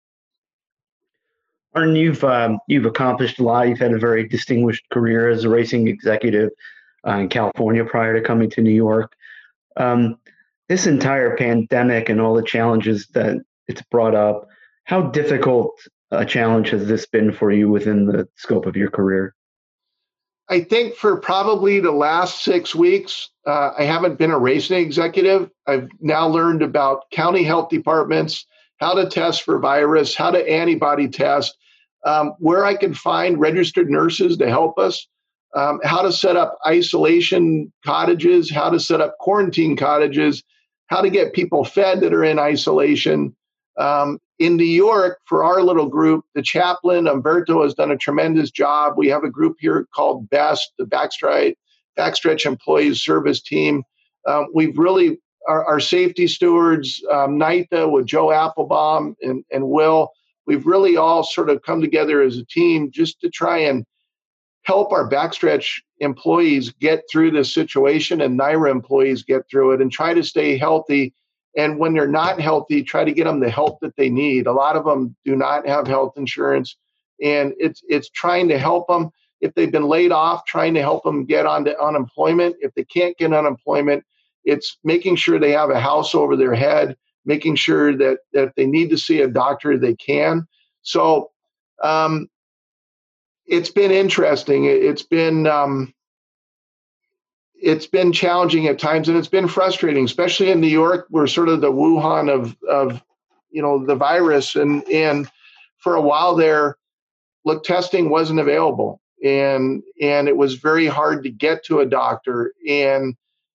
Arden, you've um, you've accomplished a lot. You've had a very distinguished career as a racing executive uh, in California prior to coming to New York. Um, this entire pandemic and all the challenges that it's brought up, how difficult a challenge has this been for you within the scope of your career? I think for probably the last six weeks, uh, I haven't been a racing executive. I've now learned about county health departments, how to test for virus, how to antibody test, um, where I can find registered nurses to help us, um, how to set up isolation cottages, how to set up quarantine cottages, how to get people fed that are in isolation. Um, in New York, for our little group, the chaplain, Umberto, has done a tremendous job. We have a group here called BEST, the Backstretch, Backstretch Employees Service Team. Um, we've really, our, our safety stewards, um, NYTA with Joe Applebaum and, and Will, we've really all sort of come together as a team just to try and help our backstretch employees get through this situation and NYRA employees get through it and try to stay healthy. And when they're not healthy, try to get them the help that they need. A lot of them do not have health insurance, and it's it's trying to help them. If they've been laid off, trying to help them get onto unemployment. If they can't get unemployment, it's making sure they have a house over their head, making sure that, that if they need to see a doctor, they can. So um, it's been interesting. It's been um, it's been challenging at times, and it's been frustrating, especially in New York. We're sort of the Wuhan of, of you know, the virus. And, and for a while there, look, testing wasn't available. And, and it was very hard to get to a doctor. And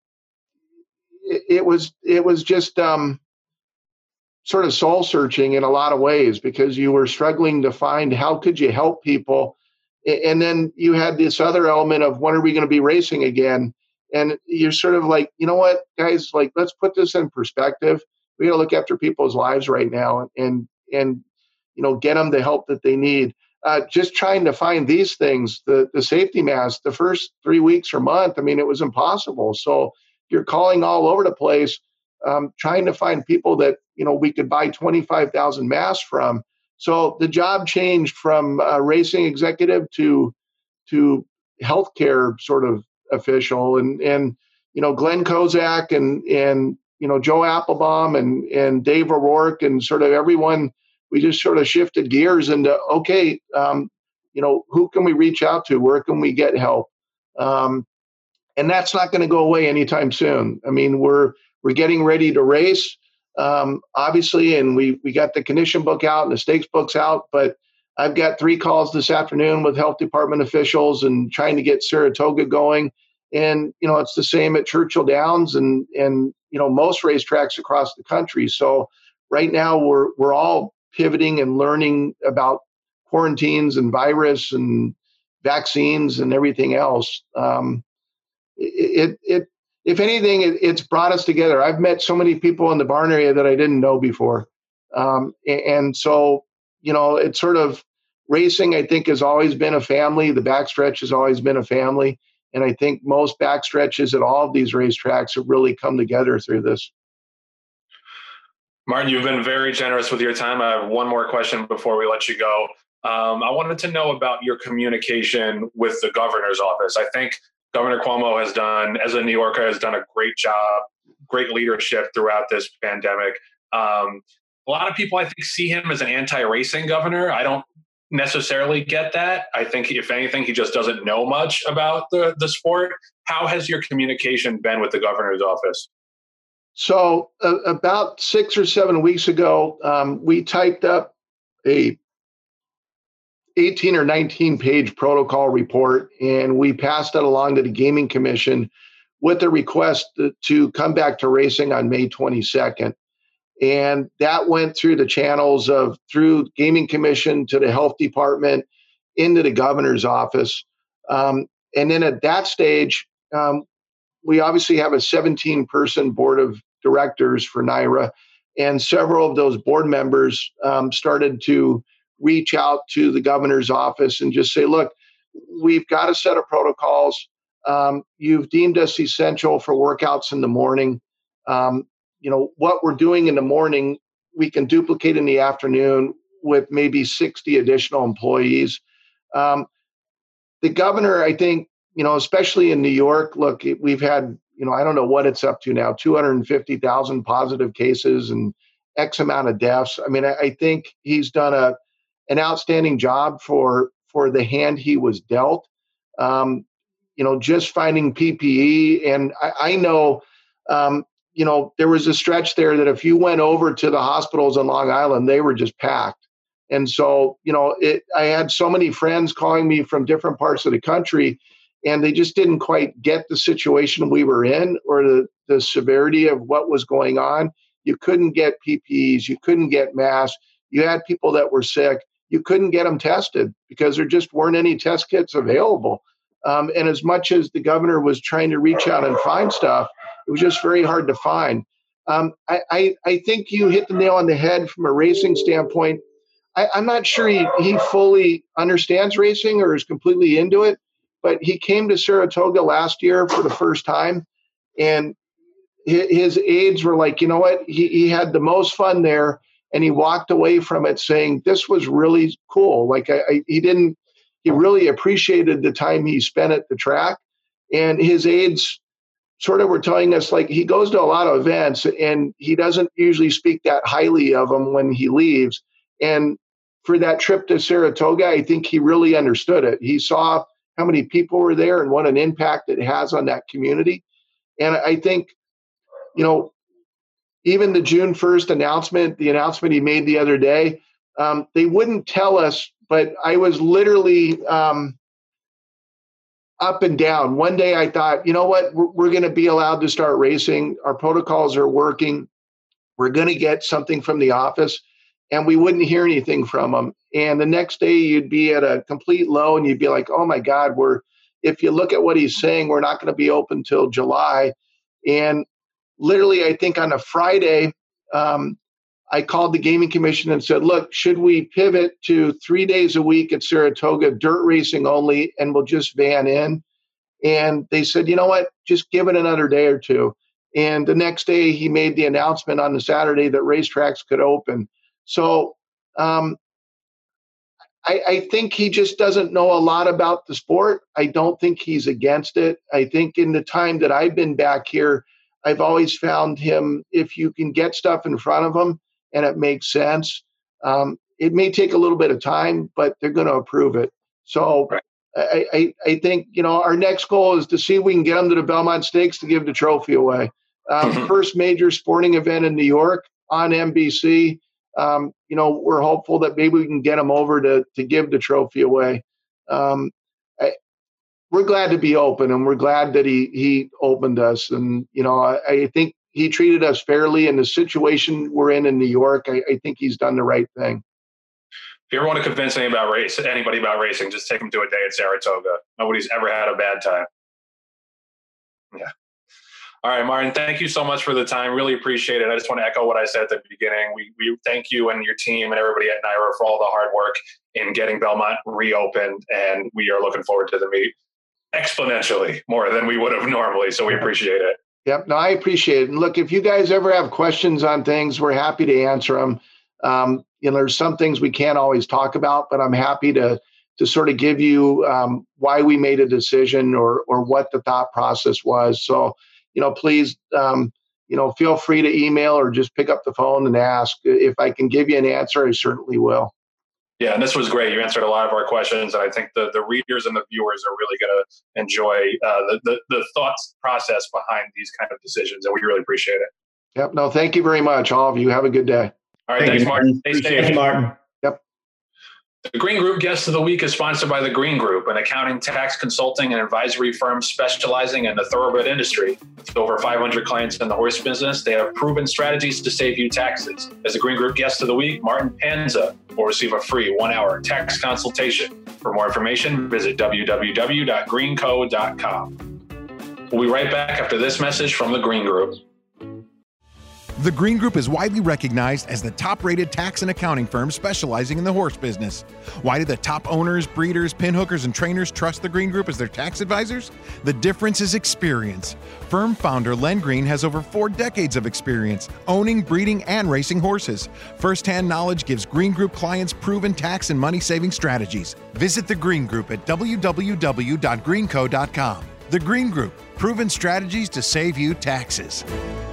it, it was, it was just um, sort of soul searching in a lot of ways, because you were struggling to find how could you help people. And then you had this other element of when are we going to be racing again? And you're sort of like, you know what, guys, like, let's put this in perspective. We got to look after people's lives right now and, and, you know, get them the help that they need. Uh, just trying to find these things, the, the safety mask, the first three weeks or month, I mean, it was impossible. So you're calling all over the place, um, trying to find people that, you know, we could buy twenty-five thousand masks from. So the job changed from uh, racing executive to, to healthcare sort of official, and and you know Glenn Kozak and and you know Joe Applebaum and and Dave O'Rourke and sort of everyone, we just sort of shifted gears into okay, um, you know who can we reach out to, where can we get help, um, and that's not going to go away anytime soon. I mean, we're we're getting ready to race, um, obviously, and we we got the condition book out and the stakes books out, but I've got three calls this afternoon with health department officials and trying to get Saratoga going. And, you know, it's the same at Churchill Downs and, and, you know, most racetracks across the country. So right now we're, we're all pivoting and learning about quarantines and virus and vaccines and everything else. Um, it, it, if anything, it, it's brought us together. I've met so many people in the barn area that I didn't know before. Um, and so, you know, it's sort of racing, I think, has always been a family. The backstretch has always been a family. And I think most backstretches at all of these racetracks have really come together through this. Martin, you've been very generous with your time. I have one more question before we let you go. Um, I wanted to know about your communication with the governor's office. I think Governor Cuomo has done, as a New Yorker, has done a great job, great leadership throughout this pandemic. Um, A lot of people, I think, see him as an anti-racing governor. I don't necessarily get that. I think, if anything, he just doesn't know much about the, the sport. How has your communication been with the governor's office? So uh, about six or seven weeks ago, um, we typed up a eighteen or nineteen page protocol report, and we passed it along to the Gaming Commission with a request to, to come back to racing on May twenty-second. And that went through the channels of through Gaming Commission to the Health Department into the governor's office. Um, and then at that stage, um, we obviously have a seventeen person board of directors for NYRA, and several of those board members um, started to reach out to the governor's office and just say, look, we've got a set of protocols. Um, you've deemed us essential for workouts in the morning. Um, you know, what we're doing in the morning, we can duplicate in the afternoon with maybe sixty additional employees. Um, the governor, I think, you know, especially in New York, look, we've had, you know, I don't know what it's up to now, two hundred fifty thousand positive cases and X amount of deaths. I mean, I, I think he's done a an outstanding job for for the hand he was dealt. Um, you know, just finding P P E. And I, I know, um, you know, there was a stretch there that if you went over to the hospitals on Long Island, they were just packed. And so, you know, it, I had so many friends calling me from different parts of the country, and they just didn't quite get the situation we were in or the, the severity of what was going on. You couldn't get P P Es. You couldn't get masks. You had people that were sick. You couldn't get them tested because there just weren't any test kits available. Um, and as much as the governor was trying to reach out and find stuff, it was just very hard to find. Um, I, I, I think you hit the nail on the head from a racing standpoint. I, I'm not sure he, he fully understands racing or is completely into it, but he came to Saratoga last year for the first time, and his aides were like, you know what, he, he had the most fun there, and he walked away from it saying, this was really cool. Like I, I, he didn't, he really appreciated the time he spent at the track. And his aides sort of were telling us, like, he goes to a lot of events and he doesn't usually speak that highly of them when he leaves. And for that trip to Saratoga, I think he really understood it. He saw how many people were there and what an impact it has on that community. And I think, you know, even the June first announcement, the announcement he made the other day, um, they wouldn't tell us, but I was literally um, up and down. One day I thought, you know what, we're, we're going to be allowed to start racing. Our protocols are working. We're going to get something from the office, and we wouldn't hear anything from them. And the next day you'd be at a complete low and you'd be like, oh my God, we're, if you look at what he's saying, we're not going to be open till July. And literally, I think on a Friday, um, I called the Gaming Commission and said, look, should we pivot to three days a week at Saratoga, dirt racing only, and we'll just van in? And they said, you know what, just give it another day or two. And the next day he made the announcement on the Saturday that racetracks could open. So um, I, I think he just doesn't know a lot about the sport. I don't think he's against it. I think in the time that I've been back here, I've always found him, if you can get stuff in front of him and it makes sense, um, it may take a little bit of time, but they're going to approve it. So right. I, I, I think, you know, our next goal is to see if we can get him to the Belmont Stakes to give the trophy away. Um, mm-hmm. First major sporting event in New York on N B C. Um, you know, we're hopeful that maybe we can get him over to to give the trophy away. Um, I, we're glad to be open, and we're glad that he he opened us. And you know, I, I think he treated us fairly in the situation we're in in New York. I, I think he's done the right thing. If you ever want to convince anybody about race, anybody about racing, just take them to a day at Saratoga. Nobody's ever had a bad time. Yeah. All right, Martin, thank you so much for the time. Really appreciate it. I just want to echo what I said at the beginning. We we thank you and your team and everybody at Naira for all the hard work in getting Belmont reopened, and we are looking forward to the meet exponentially more than we would have normally, so we appreciate it. Yep, no, I appreciate it. And look, if you guys ever have questions on things, we're happy to answer them. Um, you know, there's some things we can't always talk about, but I'm happy to to sort of give you um, why we made a decision or or what the thought process was. So, you know, please, um, you know, feel free to email or just pick up the phone and ask. If I can give you an answer, I certainly will. Yeah, and this was great. You answered a lot of our questions, and I think the, the readers and the viewers are really going to enjoy uh, the, the the thoughts process behind these kind of decisions, and we really appreciate it. Yep. No, thank you very much, all of you. Have a good day. All right, thank thanks, you, Martin. Stay safe. Thank you, Martin. Yep. The Green Group Guest of the Week is sponsored by The Green Group, an accounting, tax, consulting, and advisory firm specializing in the thoroughbred industry. With over five hundred clients in the horse business, they have proven strategies to save you taxes. As the Green Group Guest of the Week, Martin Panza will receive a free one-hour tax consultation. For more information, visit w w w dot green co dot com. We'll be right back after this message from The Green Group. The Green Group is widely recognized as the top-rated tax and accounting firm specializing in the horse business. Why do the top owners, breeders, pinhookers, and trainers trust the Green Group as their tax advisors? The difference is experience. Firm founder Len Green has over four decades of experience owning, breeding, and racing horses. First-hand knowledge gives Green Group clients proven tax and money-saving strategies. Visit the Green Group at w w w dot green co dot com. The Green Group, proven strategies to save you taxes.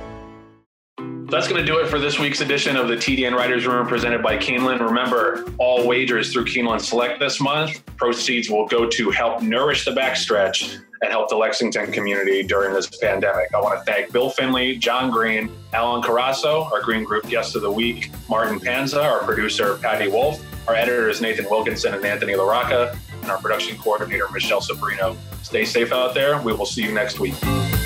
That's going to do it for this week's edition of the T D N Writers Room presented by Keeneland. Remember, all wagers through Keeneland Select this month, proceeds will go to help nourish the backstretch and help the Lexington community during this pandemic. I want to thank Bill Finley, John Green, Alan Carasso, our Green Group Guest of the Week, Martin Panza, our producer, Patty Wolf, our editors, Nathan Wilkinson and Anthony LaRocca, and our production coordinator, Michelle Sobrino. Stay safe out there. We will see you next week.